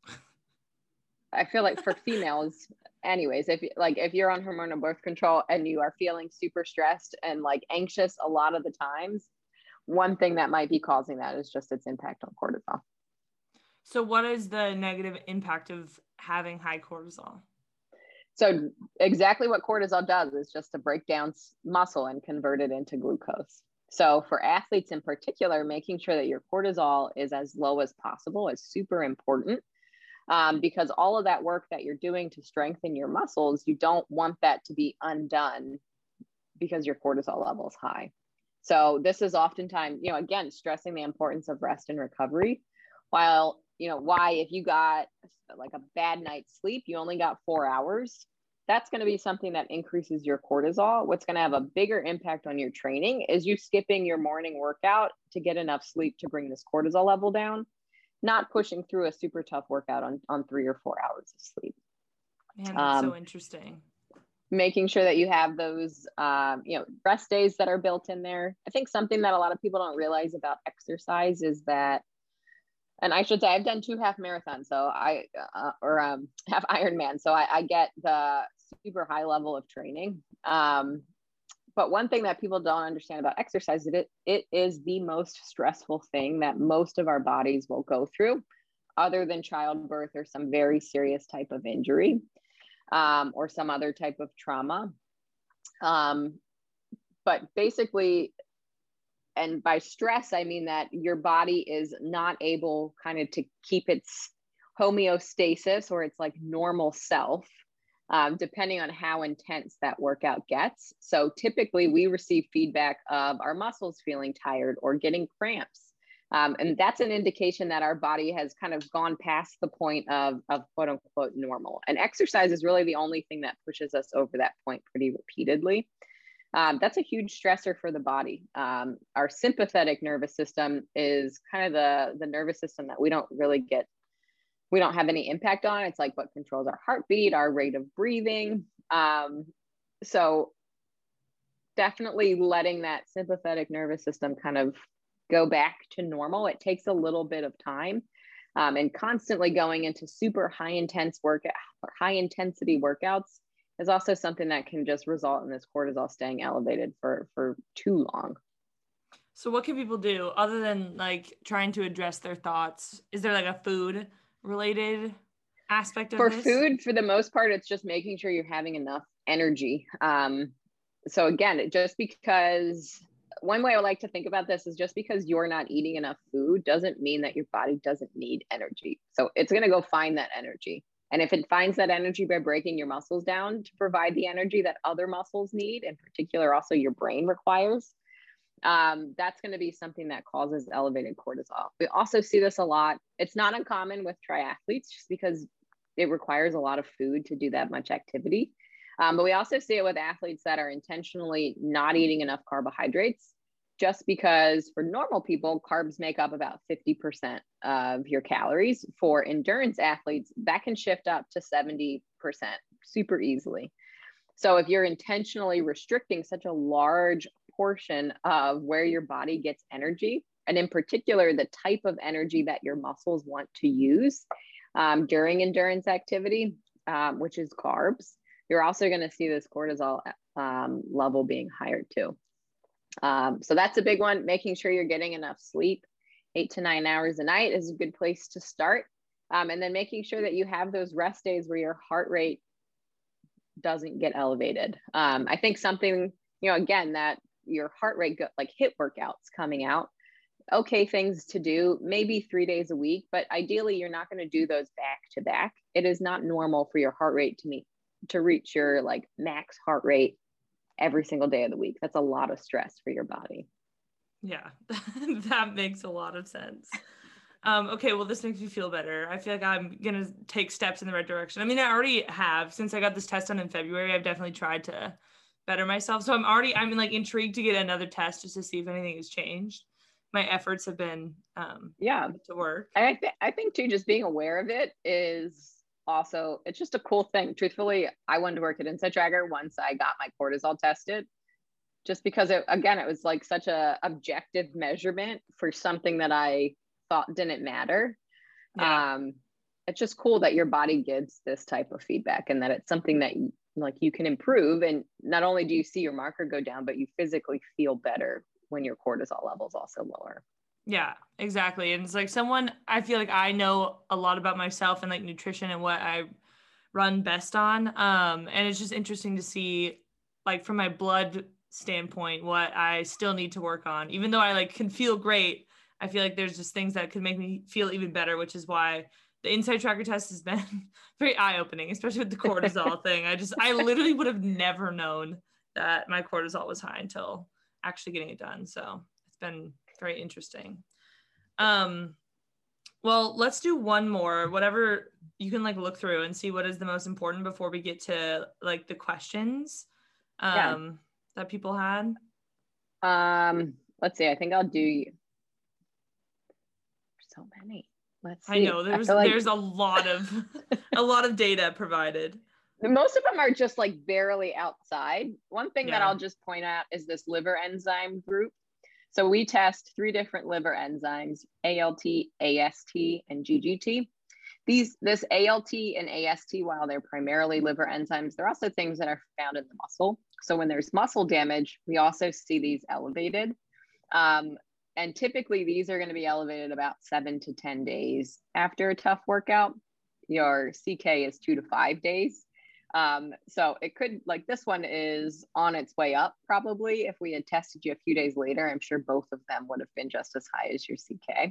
I feel like for females, anyways, if like if you're on hormonal birth control and you are feeling super stressed and like anxious a lot of the times, one thing that might be causing that is just its impact on cortisol. So what is the negative impact of having high cortisol? So exactly what cortisol does is just to break down muscle and convert it into glucose. So for athletes in particular, making sure that your cortisol is as low as possible is super important. Um, because all of that work that you're doing to strengthen your muscles, you don't want that to be undone because your cortisol level is high. So this is oftentimes, you know, again, stressing the importance of rest and recovery. While, you know, why if you got like a bad night's sleep, you only got four hours, that's going to be something that increases your cortisol. What's going to have a bigger impact on your training is you skipping your morning workout to get enough sleep to bring this cortisol level down, not pushing through a super tough workout on, on three or four hours of sleep. Man, that's um, so interesting. Making sure that you have those, um, you know, rest days that are built in there. I think something that a lot of people don't realize about exercise is that, and I should say I've done two half marathons, so I, uh, or um, half Ironman. So I, I get the super high level of training. Um, But one thing that people don't understand about exercise is it, it is the most stressful thing that most of our bodies will go through, other than childbirth or some very serious type of injury, um, or some other type of trauma. Um, but basically, and by stress, I mean that your body is not able kind of to keep its homeostasis or its like normal self, Um, depending on how intense that workout gets. So typically we receive feedback of our muscles feeling tired or getting cramps. Um, and that's an indication that our body has kind of gone past the point of, of quote unquote normal. And exercise is really the only thing that pushes us over that point pretty repeatedly. Um, that's a huge stressor for the body. Um, our sympathetic nervous system is kind of the, the nervous system that we don't really get we don't have any impact on. It's like what controls our heartbeat, our rate of breathing. Um, so definitely letting that sympathetic nervous system kind of go back to normal. It takes a little bit of time, um, and constantly going into super high intense work, high intensity workouts is also something that can just result in this cortisol staying elevated for, for too long. So what can people do other than like trying to address their thoughts? Is there like a food related aspect of for this? Food, for the most part, it's just making sure you're having enough energy. Um, so again, just because one way I like to think about this is just because you're not eating enough food doesn't mean that your body doesn't need energy. So it's going to go find that energy. And if it finds that energy by breaking your muscles down to provide the energy that other muscles need, in particular, also your brain requires, um, that's going to be something that causes elevated cortisol. We also see this a lot. It's not uncommon with triathletes just because it requires a lot of food to do that much activity. Um, but we also see it with athletes that are intentionally not eating enough carbohydrates, just because for normal people, carbs make up about fifty percent of your calories. For endurance athletes, that can shift up to seventy percent super easily. So if you're intentionally restricting such a large portion of where your body gets energy, and in particular, the type of energy that your muscles want to use um, during endurance activity, um, which is carbs, you're also going to see this cortisol um, level being higher too. Um, so that's a big one. Making sure you're getting enough sleep, eight to nine hours a night is a good place to start. Um, and then making sure that you have those rest days where your heart rate doesn't get elevated. Um, I think something, you know, again, that your heart rate, go, like HIIT workouts coming out, okay, things to do, maybe three days a week, but ideally you're not going to do those back to back. It is not normal for your heart rate to meet, to reach your like max heart rate every single day of the week. That's a lot of stress for your body. Yeah, that makes a lot of sense. Um, okay, well, this makes me feel better. I feel like I'm going to take steps in the right direction. I mean, I already have. Since I got this test done in February, I've definitely tried to better myself. So I'm already, I'm like intrigued to get another test just to see if anything has changed. My efforts have been um, yeah to work. I, th- I think too, just being aware of it is also, it's just a cool thing. Truthfully, I wanted to work at Inside Tracker once I got my cortisol tested, just because it, again, it was like such a objective measurement for something that I thought didn't matter. Yeah. Um, it's just cool that your body gives this type of feedback and that it's something that you, like you can improve. And not only do you see your marker go down, but you physically feel better when your cortisol level is also lower. Yeah, exactly. And it's like someone, I feel like I know a lot about myself and like nutrition and what I run best on. Um, and it's just interesting to see like from my blood standpoint, what I still need to work on, even though I like can feel great. I feel like there's just things that could make me feel even better, which is why the Inside Tracker test has been very eye-opening, especially with the cortisol thing. I just, I literally would have never known that my cortisol was high until actually getting it done. So it's been very interesting. Um, well, let's do one more, whatever you can like look through and see what is the most important before we get to like the questions um, yeah. that people had. Um, let's see. I think I'll do so many. Let's see. I know there's, I like there's a lot of, a lot of data provided. Most of them are just like barely outside. One thing Yeah. that I'll just point out is this liver enzyme group. So we test three different liver enzymes, A L T, A S T, and G G T. These, this A L T and A S T, while they're primarily liver enzymes, they're also things that are found in the muscle. So when there's muscle damage, we also see these elevated. Um, and typically these are going to be elevated about seven to ten days after a tough workout. Your C K is two to five days. Um, so it could, like this one is on its way up probably. If we had tested you a few days later, I'm sure both of them would have been just as high as your C K.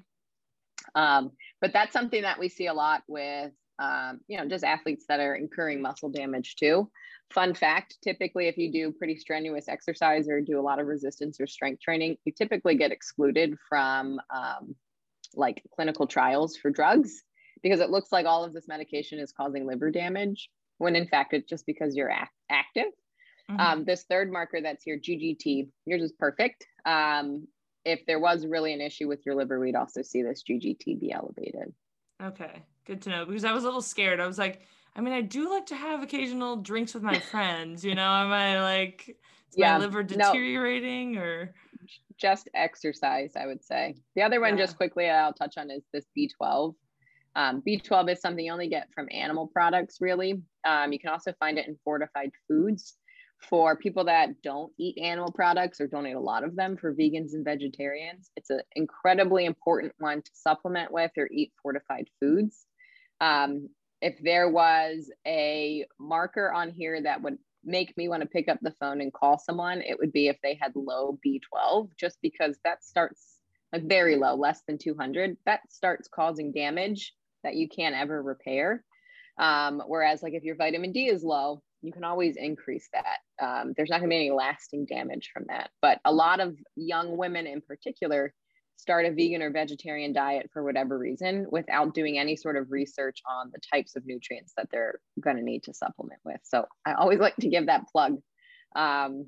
Um, but that's something that we see a lot with, um, you know, just athletes that are incurring muscle damage too. Fun fact, typically if you do pretty strenuous exercise or do a lot of resistance or strength training, you typically get excluded from um, like clinical trials for drugs because it looks like all of this medication is causing liver damage, when in fact it's just because you're act- active. Mm-hmm. Um, this third marker that's here, G G T, yours is perfect. Um, if there was really an issue with your liver, we'd also see this G G T be elevated. Okay, good to know, because I was a little scared. I was like, I mean, I do like to have occasional drinks with my friends, you know, am I like, is yeah, my liver deteriorating no, or? Just exercise, I would say. The other one, yeah. just quickly, I'll touch on is this B twelve. Um, B twelve is something you only get from animal products, really. Um, you can also find it in fortified foods. For people that don't eat animal products or don't eat a lot of them, for vegans and vegetarians, it's an incredibly important one to supplement with or eat fortified foods. Um, if there was a marker on here that would make me want to pick up the phone and call someone, it would be if they had low B twelve, just because that starts like very low, less than two hundred, that starts causing damage that you can't ever repair. Um, whereas like if your vitamin D is low, you can always increase that. Um, there's not going to be any lasting damage from that. But a lot of young women in particular start a vegan or vegetarian diet for whatever reason without doing any sort of research on the types of nutrients that they're going to need to supplement with. So I always like to give that plug um,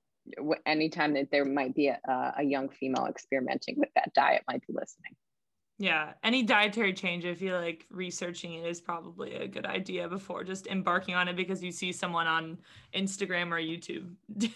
anytime that there might be a, a young female experimenting with that diet might be listening. Yeah, any dietary change, I feel like researching it is probably a good idea before just embarking on it because you see someone on Instagram or YouTube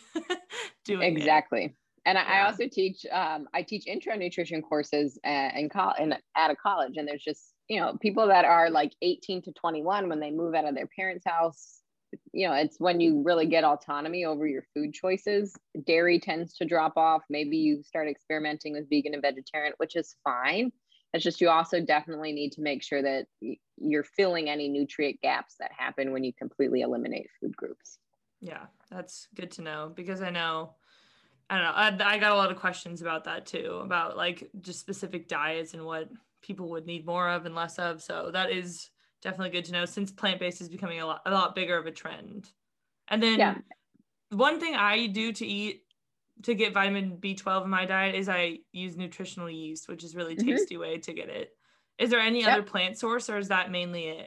doing exactly. it. Exactly. And yeah. I also teach, um, I teach intro nutrition courses in college and at a college. And there's just, you know, people that are like eighteen to twenty-one when they move out of their parents' house, you know, it's when you really get autonomy over your food choices. Dairy tends to drop off. Maybe you start experimenting with vegan and vegetarian, which is fine. It's just, you also definitely need to make sure that you're filling any nutrient gaps that happen when you completely eliminate food groups. Yeah, that's good to know because I know, I don't know, I, I got a lot of questions about that too, about like just specific diets and what people would need more of and less of. So that is definitely good to know since plant-based is becoming a lot, a lot bigger of a trend. And then yeah. one thing I do to eat to get vitamin B twelve in my diet is I use nutritional yeast, which is really tasty mm-hmm. way to get it. Is there any yep. other plant source or is that mainly it?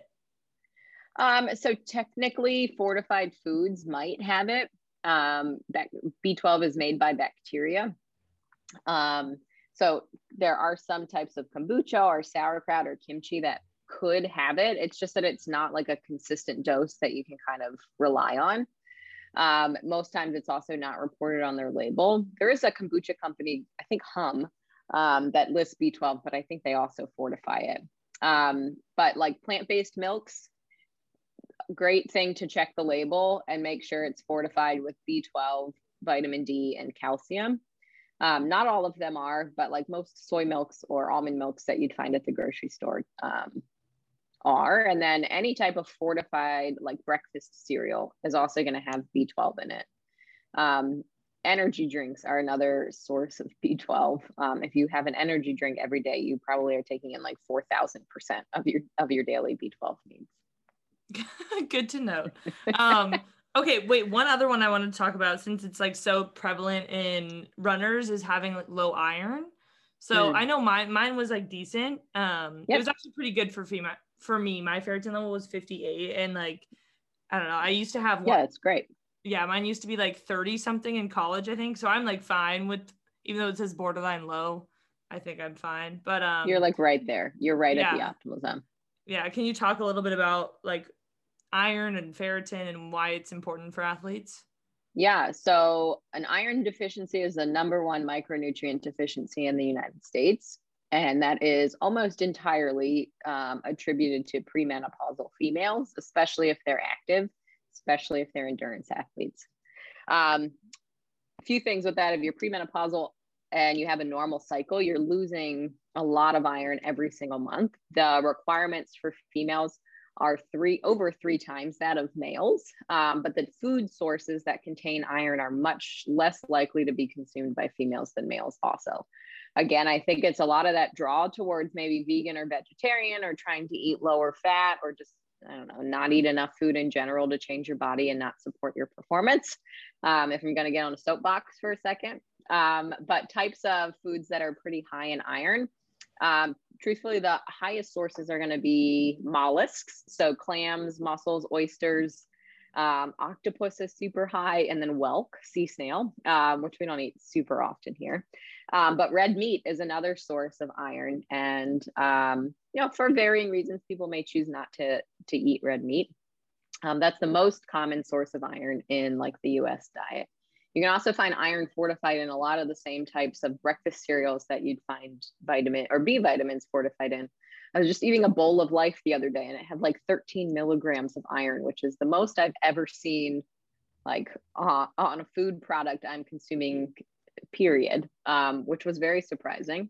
Um, so technically fortified foods might have it. Um, that B twelve is made by bacteria. Um, so there are some types of kombucha or sauerkraut or kimchi that could have it. It's just that it's not like a consistent dose that you can kind of rely on. Um, most times it's also not reported on their label. There is a kombucha company, I think Hum, um, that lists B twelve, but I think they also fortify it. Um, but like plant-based milks, great thing to check the label and make sure it's fortified with B twelve, vitamin D, and calcium. Um, not all of them are, but like most soy milks or almond milks that you'd find at the grocery store um, are. And then any type of fortified like breakfast cereal is also going to have B twelve in it. Um, energy drinks are another source of B twelve. Um, if you have an energy drink every day, you probably are taking in like four thousand percent of your, of your daily B twelve needs. Good to know. Um, okay, wait, one other one I wanted to talk about since it's like so prevalent in runners is having like low iron. So mm. I know mine, mine was like decent. Um, yep. It was actually pretty good for female. For me, my ferritin level was fifty-eight, and like, I don't know, I used to have one. Yeah, it's great. Yeah, mine used to be like thirty something in college, I think. So I'm like fine with, even though it says borderline low, I think I'm fine. But um, you're like right there. You're right yeah. at the optimal zone. Yeah. Can you talk a little bit about like iron and ferritin and why it's important for athletes? Yeah. So an iron deficiency is the number one micronutrient deficiency in the United States. And that is almost entirely um, attributed to premenopausal females, especially if they're active, especially if they're endurance athletes. Um, a few things with that, if you're premenopausal and you have a normal cycle, you're losing a lot of iron every single month. The requirements for females are three over three times that of males, um, but the food sources that contain iron are much less likely to be consumed by females than males also. Again, I think it's a lot of that draw towards maybe vegan or vegetarian or trying to eat lower fat or just, I don't know, not eat enough food in general to change your body and not support your performance. Um, if I'm going to get on a soapbox for a second, um, but types of foods that are pretty high in iron, um, truthfully, the highest sources are going to be mollusks. So clams, mussels, oysters, um, octopus is super high, and then whelk, sea snail, um, which we don't eat super often here. Um, but red meat is another source of iron. And, um, you know, for varying reasons, people may choose not to, to eat red meat. Um, that's the most common source of iron in like the U S diet. You can also find iron fortified in a lot of the same types of breakfast cereals that you'd find vitamin or B vitamins fortified in. I was just eating a bowl of Life the other day and it had like thirteen milligrams of iron, which is the most I've ever seen like uh, on a food product I'm consuming, period, um, which was very surprising.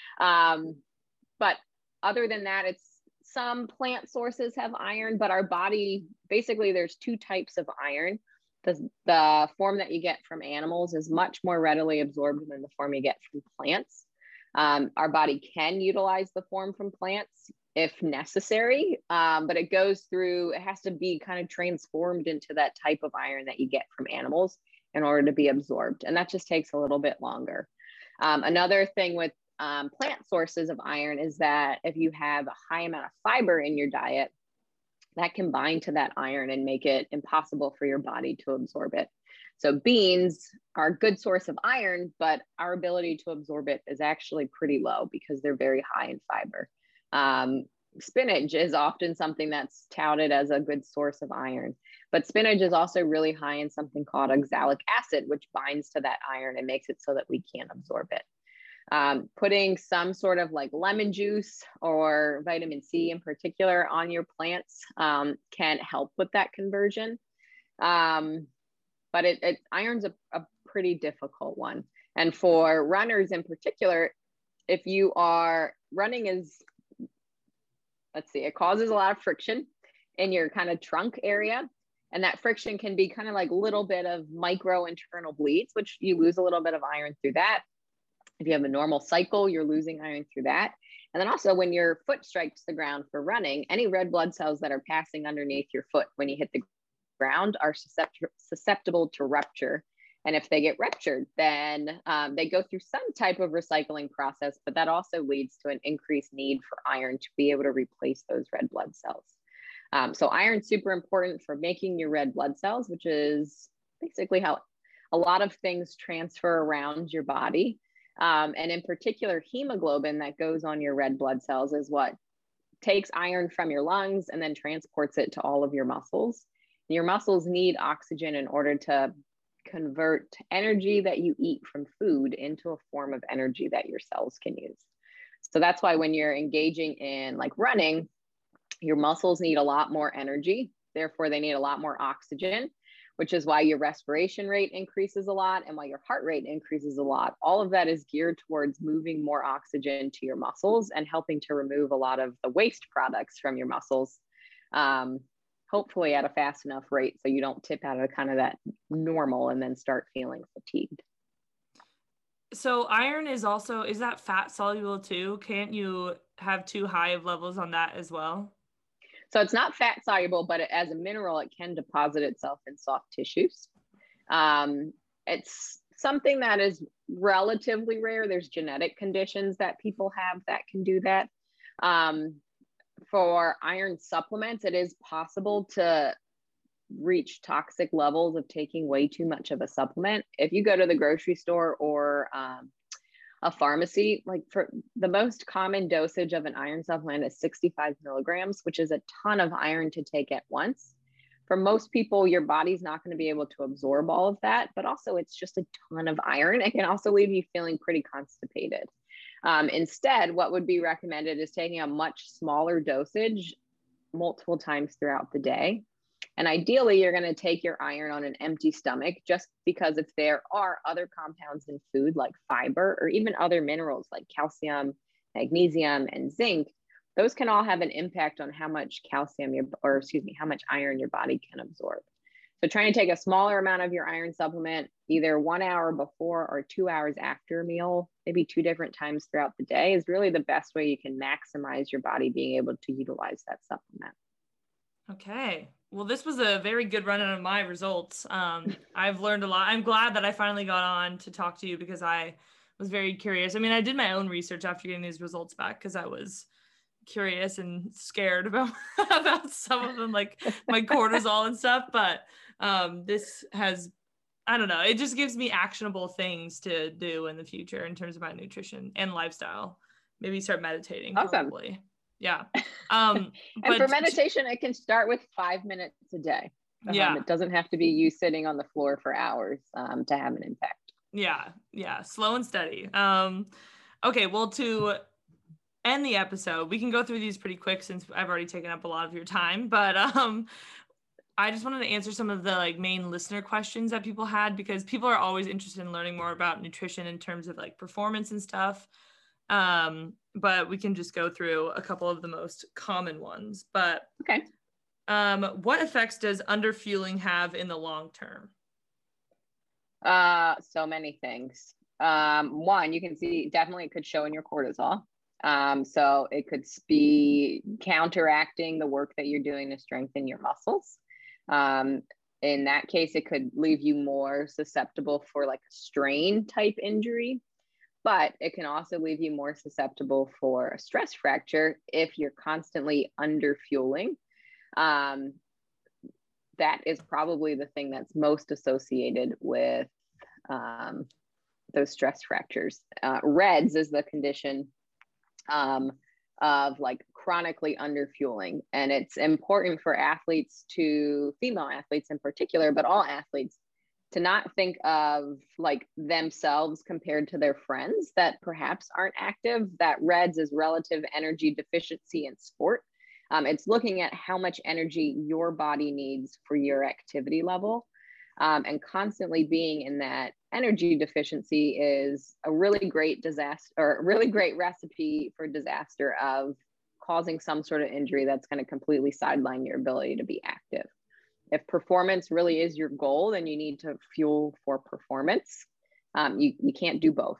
Um, but other than that, it's some plant sources have iron, but our body, basically there's two types of iron. The, the form that you get from animals is much more readily absorbed than the form you get from plants. Um, our body can utilize the form from plants, if necessary, um, but it goes through, it has to be kind of transformed into that type of iron that you get from animals in order to be absorbed. And that just takes a little bit longer. Um, another thing with um, plant sources of iron is that if you have a high amount of fiber in your diet, that can bind to that iron and make it impossible for your body to absorb it. So beans are a good source of iron, but our ability to absorb it is actually pretty low because they're very high in fiber. Um, spinach is often something that's touted as a good source of iron, but spinach is also really high in something called oxalic acid, which binds to that iron and makes it so that we can't absorb it. Um, putting some sort of like lemon juice or vitamin C in particular on your plants um, can help with that conversion. Um, but it, it iron's a, a pretty difficult one. And for runners in particular, if you are running is, let's see, it causes a lot of friction in your kind of trunk area. And that friction can be kind of like a little bit of micro internal bleeds, which you lose a little bit of iron through that. If you have a normal cycle, you're losing iron through that. And then also when your foot strikes the ground for running, any red blood cells that are passing underneath your foot when you hit the ground are susceptible to rupture. And if they get ruptured, then um, they go through some type of recycling process, but that also leads to an increased need for iron to be able to replace those red blood cells. Um, so iron's super important for making your red blood cells, which is basically how a lot of things transfer around your body. Um, and in particular, hemoglobin that goes on your red blood cells is what takes iron from your lungs and then transports it to all of your muscles. And your muscles need oxygen in order to convert energy that you eat from food into a form of energy that your cells can use. So that's why when you're engaging in like running, your muscles need a lot more energy. Therefore, they need a lot more oxygen, which is why your respiration rate increases a lot and why your heart rate increases a lot. All of that is geared towards moving more oxygen to your muscles and helping to remove a lot of the waste products from your muscles, um, hopefully at a fast enough rate so you don't tip out of kind of that normal and then start feeling fatigued. So iron is also, is that fat soluble too? Can't you have too high of levels on that as well? So it's not fat soluble, but it, as a mineral, it can deposit itself in soft tissues. Um, it's something that is relatively rare. There's genetic conditions that people have that can do that. Um, for iron supplements, it is possible to reach toxic levels of taking way too much of a supplement. If you go to the grocery store or um, a pharmacy, like for the most common dosage of an iron supplement is sixty-five milligrams, which is a ton of iron to take at once. For most people, your body's not going to be able to absorb all of that, but also it's just a ton of iron. It can also leave you feeling pretty constipated. Um, instead, what would be recommended is taking a much smaller dosage multiple times throughout the day. And ideally, you're going to take your iron on an empty stomach, just because if there are other compounds in food like fiber or even other minerals like calcium, magnesium, and zinc, those can all have an impact on how much calcium your, or excuse me, how much iron your body can absorb. So trying to take a smaller amount of your iron supplement, either one hour before or two hours after a meal, maybe two different times throughout the day, is really the best way you can maximize your body being able to utilize that supplement. Okay. Well, this was a very good run of my results. Um, I've learned a lot. I'm glad that I finally got on to talk to you because I was very curious. I mean, I did my own research after getting these results back because I was curious and scared about, about some of them, like my cortisol and stuff. But um, this has, I don't know, it just gives me actionable things to do in the future in terms of my nutrition and lifestyle. Maybe start meditating. Awesome. Probably. Yeah. Um, and but for meditation, it can start with five minutes a day. Um, yeah. It doesn't have to be you sitting on the floor for hours um, to have an impact. Yeah. Yeah. Slow and steady. Um, okay. Well, to end the episode, we can go through these pretty quick since I've already taken up a lot of your time, but um, I just wanted to answer some of the like main listener questions that people had because people are always interested in learning more about nutrition in terms of like performance and stuff. Um, but we can just go through a couple of the most common ones. But okay. Um, what effects does underfueling have in the long term? Uh, so many things. Um, one, you can see definitely it could show in your cortisol. Um, so it could be counteracting the work that you're doing to strengthen your muscles. Um, in that case, it could leave you more susceptible for like a strain type injury, but it can also leave you more susceptible for a stress fracture if you're constantly under fueling. Um, that is probably the thing that's most associated with um, those stress fractures. Uh, RED-S is the condition um, of like chronically under fueling. And it's important for athletes to, female athletes in particular, but all athletes, to not think of like themselves compared to their friends that perhaps aren't active. That RED-S is relative energy deficiency in sport. Um, it's looking at how much energy your body needs for your activity level. Um, and constantly being in that energy deficiency is a really great disaster, or a really great recipe for disaster of causing some sort of injury that's going to completely sideline your ability to be active. If performance really is your goal, then you need to fuel for performance. Um, you, you can't do both.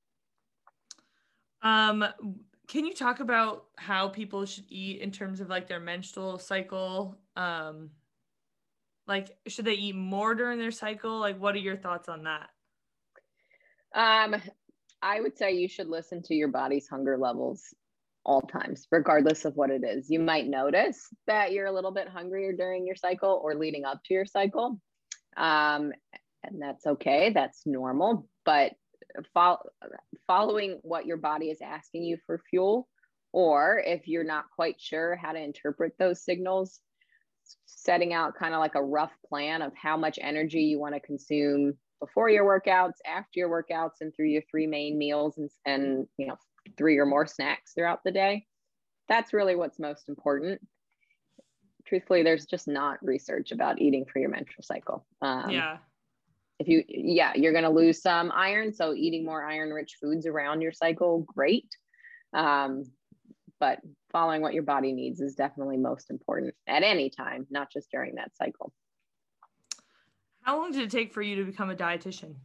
Um, can you talk about how people should eat in terms of like their menstrual cycle? Um, like, should they eat more during their cycle? Like, what are your thoughts on that? Um, I would say you should listen to your body's hunger levels all times, regardless of what it is. You might notice that you're a little bit hungrier during your cycle or leading up to your cycle. Um, and that's okay. That's normal. But fo- following what your body is asking you for fuel, or if you're not quite sure how to interpret those signals, setting out kind of like a rough plan of how much energy you want to consume before your workouts, after your workouts, and through your three main meals and, and you know, three or more snacks throughout the day. That's really what's most important. Truthfully, there's just not research about eating for your menstrual cycle. Um, yeah. If you, yeah, you're going to lose some iron. So eating more iron rich foods around your cycle, great. Um, but following what your body needs is definitely most important at any time, not just during that cycle. How long did it take for you to become a dietitian?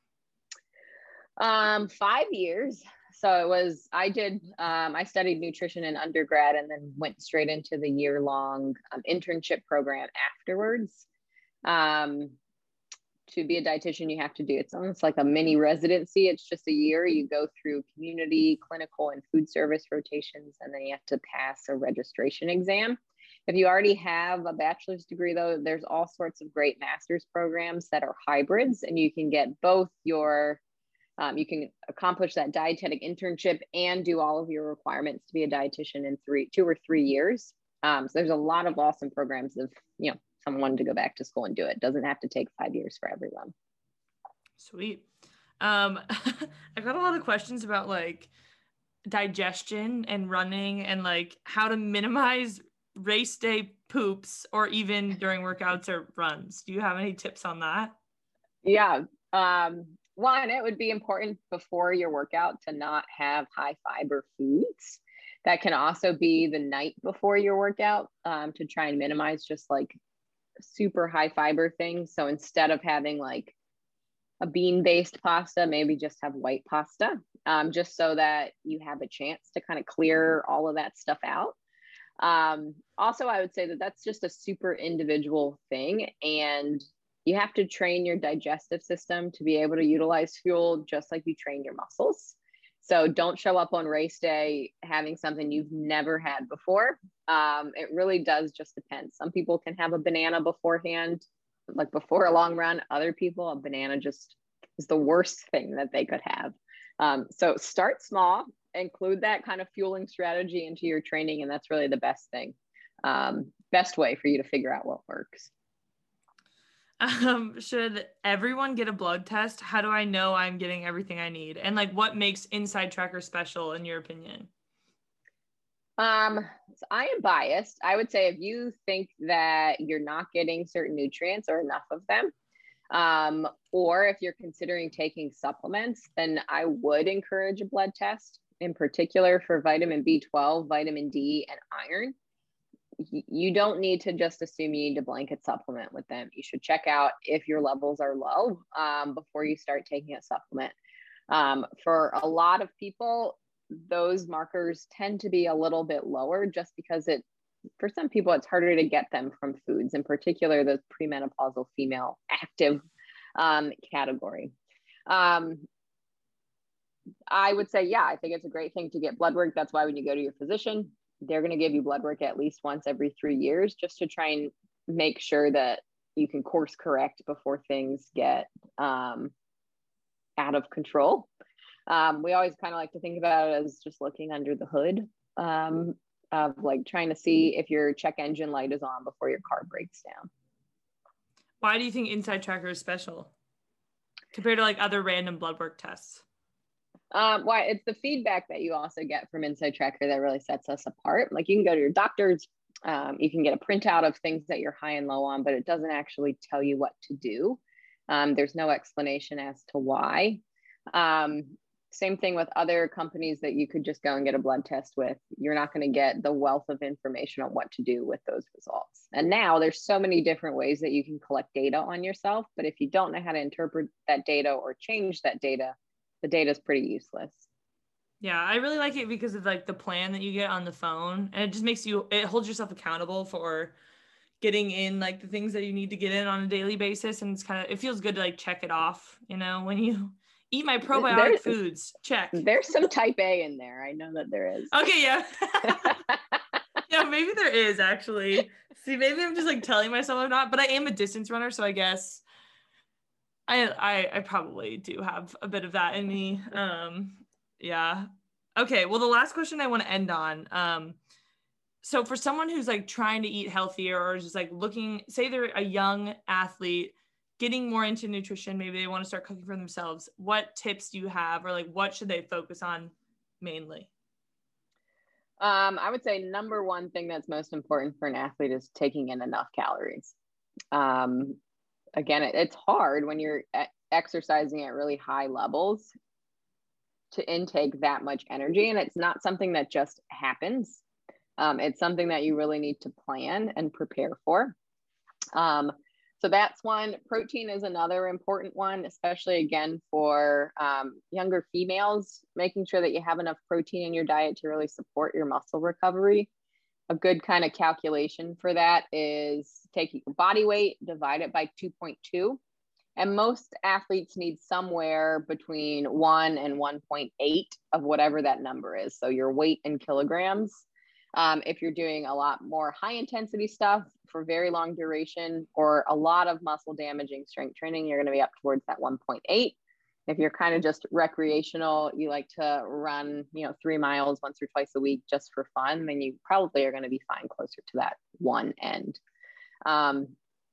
Um, five years. So it was, I did, um, I studied nutrition in undergrad and then went straight into the year long um, internship program afterwards. Um, to be a dietitian, you have to do, it's almost like a mini residency. It's just a year. You go through community, clinical, and food service rotations, and then you have to pass a registration exam. If you already have a bachelor's degree, though, there's all sorts of great master's programs that are hybrids, and you can get both your, um, you can accomplish that dietetic internship and do all of your requirements to be a dietitian in three, two or three years. Um, so there's a lot of awesome programs if, you know, someone wanted to go back to school and do it. It doesn't have to take five years for everyone. Sweet. Um, I've got a lot of questions about like digestion and running and like how to minimize race day poops or even during workouts or runs. Do you have any tips on that? Yeah. Um, one, it would be important before your workout to not have high fiber foods. That can also be the night before your workout um, to try and minimize just like super high fiber things. So instead of having like a bean based pasta, maybe just have white pasta, um, just so that you have a chance to kind of clear all of that stuff out. Um, also, I would say that that's just a super individual thing, and you have to train your digestive system to be able to utilize fuel just like you train your muscles. So don't show up on race day having something you've never had before. Um, it really does just depend. Some people can have a banana beforehand, like before a long run. Other people, a banana just is the worst thing that they could have. Um, so start small, include that kind of fueling strategy into your training, and that's really the best thing, um, best way for you to figure out what works. Um, should everyone get a blood test? How do I know I'm getting everything I need? And like, what makes Inside Tracker special in your opinion? Um, so I am biased. I would say if you think that you're not getting certain nutrients or enough of them, um, or if you're considering taking supplements, then I would encourage a blood test, in particular for vitamin B twelve, vitamin D, and iron. You don't need to just assume you need to blanket supplement with them. You should check out if your levels are low um, before you start taking a supplement. Um, for a lot of people, those markers tend to be a little bit lower just because it, for some people, it's harder to get them from foods, in particular, those premenopausal female active um, category. Um, I would say, yeah, I think it's a great thing to get blood work. That's why when you go to your physician, they're going to give you blood work at least once every three years, just to try and make sure that you can course correct before things get um, out of control. Um, we always kind of like to think about it as just looking under the hood um, of like trying to see if your check engine light is on before your car breaks down. Why do you think Inside Tracker is special compared to like other random blood work tests? Um, why it's the feedback that you also get from Inside Tracker that really sets us apart. Like you can go to your doctors, um, you can get a printout of things that you're high and low on, but it doesn't actually tell you what to do. Um, there's no explanation as to why. Um, same thing with other companies that you could just go and get a blood test with. You're not going to get the wealth of information on what to do with those results. And now there's so many different ways that you can collect data on yourself. But if you don't know how to interpret that data or change that data, the data is pretty useless. Yeah, I really like it because of like the plan that you get on the phone, and it just makes you, it holds yourself accountable for getting in like the things that you need to get in on a daily basis. And it's kind of, it feels good to like check it off, you know, when you eat my probiotic there's, foods, check. There's some type A in there. I know that there is. Okay, yeah. Yeah, maybe there is actually. See, maybe I'm just like telling myself I'm not, but I am a distance runner, so I guess I I, I probably do have a bit of that in me. Um, yeah. Okay, well, the last question I want to end on, um, so for someone who's like trying to eat healthier or just like looking, say they're a young athlete, getting more into nutrition, maybe they want to start cooking for themselves, what tips do you have, or like what should they focus on mainly? Um, I would say number one thing that's most important for an athlete is taking in enough calories. Um, again, it, it's hard when you're exercising at really high levels to intake that much energy. And it's not something that just happens. Um, it's something that you really need to plan and prepare for. Um, So that's one. Protein is another important one, especially again for um, younger females, making sure that you have enough protein in your diet to really support your muscle recovery. A good kind of calculation for that is take your body weight, divide it by two point two. And most athletes need somewhere between one and one point eight of whatever that number is. So your weight in kilograms. Um, if you're doing a lot more high intensity stuff for very long duration or a lot of muscle damaging strength training, you're going to be up towards that one point eight. If you're kind of just recreational, you like to run, you know, three miles once or twice a week just for fun, then you probably are going to be fine closer to that one end. Um,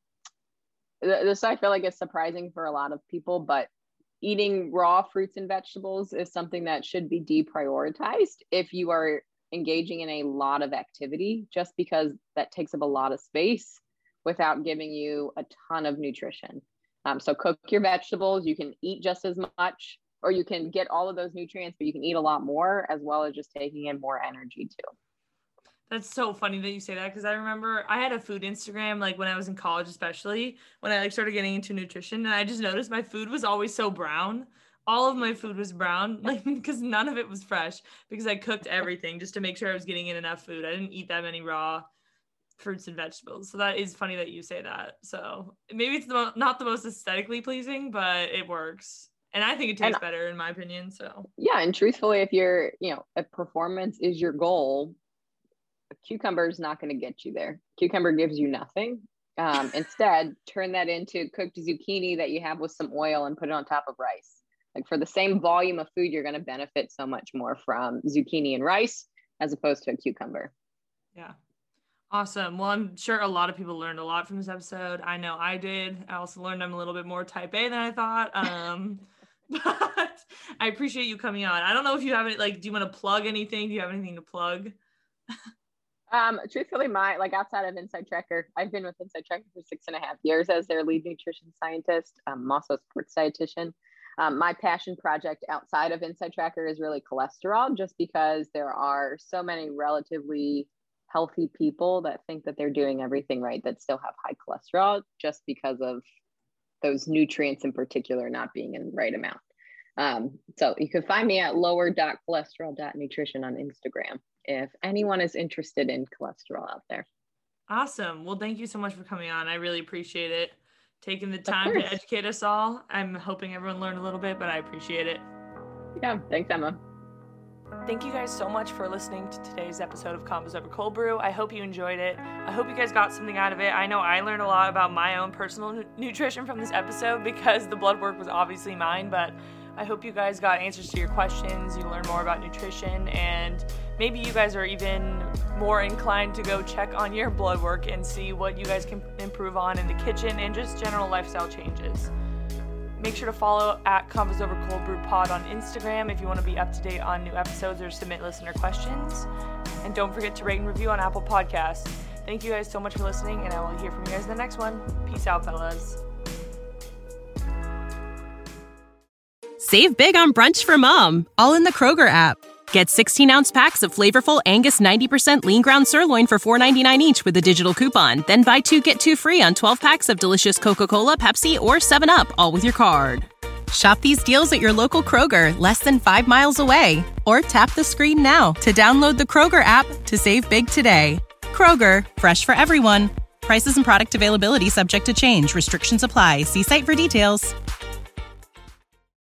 this I feel like is surprising for a lot of people, but eating raw fruits and vegetables is something that should be deprioritized if you are engaging in a lot of activity, just because that takes up a lot of space without giving you a ton of nutrition. Um, so cook your vegetables. You can eat just as much, or you can get all of those nutrients, but you can eat a lot more, as well as just taking in more energy too. That's so funny that you say that, because I remember I had a food Instagram like when I was in college, especially when I like started getting into nutrition, and I just noticed my food was always so brown. All of my food was brown, like because none of it was fresh, because I cooked everything just to make sure I was getting in enough food. I didn't eat that many raw fruits and vegetables. So that is funny that you say that. So maybe it's the, not the most aesthetically pleasing, but it works. And I think it tastes and, better in my opinion. So yeah. And truthfully, if you're, you know, if performance is your goal, a cucumber is not going to get you there. Cucumber gives you nothing. Um, instead, turn that into cooked zucchini that you have with some oil and put it on top of rice. Like for the same volume of food, you're going to benefit so much more from zucchini and rice as opposed to a cucumber. Yeah. Awesome. Well, I'm sure a lot of people learned a lot from this episode. I know I did. I also learned I'm a little bit more type A than I thought. Um, but I appreciate you coming on. I don't know if you have any, like, do you want to plug anything? Do you have anything to plug? Um, truthfully, my, like outside of Inside Tracker, I've been with Inside Tracker for six and a half years as their lead nutrition scientist. Um, I'm also a sports dietitian. Um, my passion project outside of Inside Tracker is really cholesterol, just because there are so many relatively healthy people that think that they're doing everything right that still have high cholesterol just because of those nutrients in particular not being in the right amount. Um, so you can find me at lower dot cholesterol dot nutrition on Instagram if anyone is interested in cholesterol out there. Awesome. Well, thank you so much for coming on. I really appreciate it. Taking the time to educate us all. I'm hoping everyone learned a little bit, but I appreciate it. Yeah. Thanks, Emma. Thank you guys so much for listening to today's episode of Convos Over Cold Brew. I hope you enjoyed it. I hope you guys got something out of it. I know I learned a lot about my own personal nu- nutrition from this episode because the blood work was obviously mine, but I hope you guys got answers to your questions. You learned more about nutrition, and maybe you guys are even more inclined to go check on your blood work and see what you guys can improve on in the kitchen and just general lifestyle changes. Make sure to follow at Convos Over Cold Brew Pod on Instagram if you want to be up to date on new episodes or submit listener questions. And don't forget to rate and review on Apple Podcasts. Thank you guys so much for listening, and I will hear from you guys in the next one. Peace out, fellas. Save big on brunch for mom, all in the Kroger app. Get sixteen-ounce packs of flavorful Angus ninety percent lean ground sirloin for four ninety-nine each with a digital coupon. Then buy two, get two free on twelve packs of delicious Coca-Cola, Pepsi, or seven up, all with your card. Shop these deals at your local Kroger, less than five miles away. Or tap the screen now to download the Kroger app to save big today. Kroger, fresh for everyone. Prices and product availability subject to change. Restrictions apply. See site for details.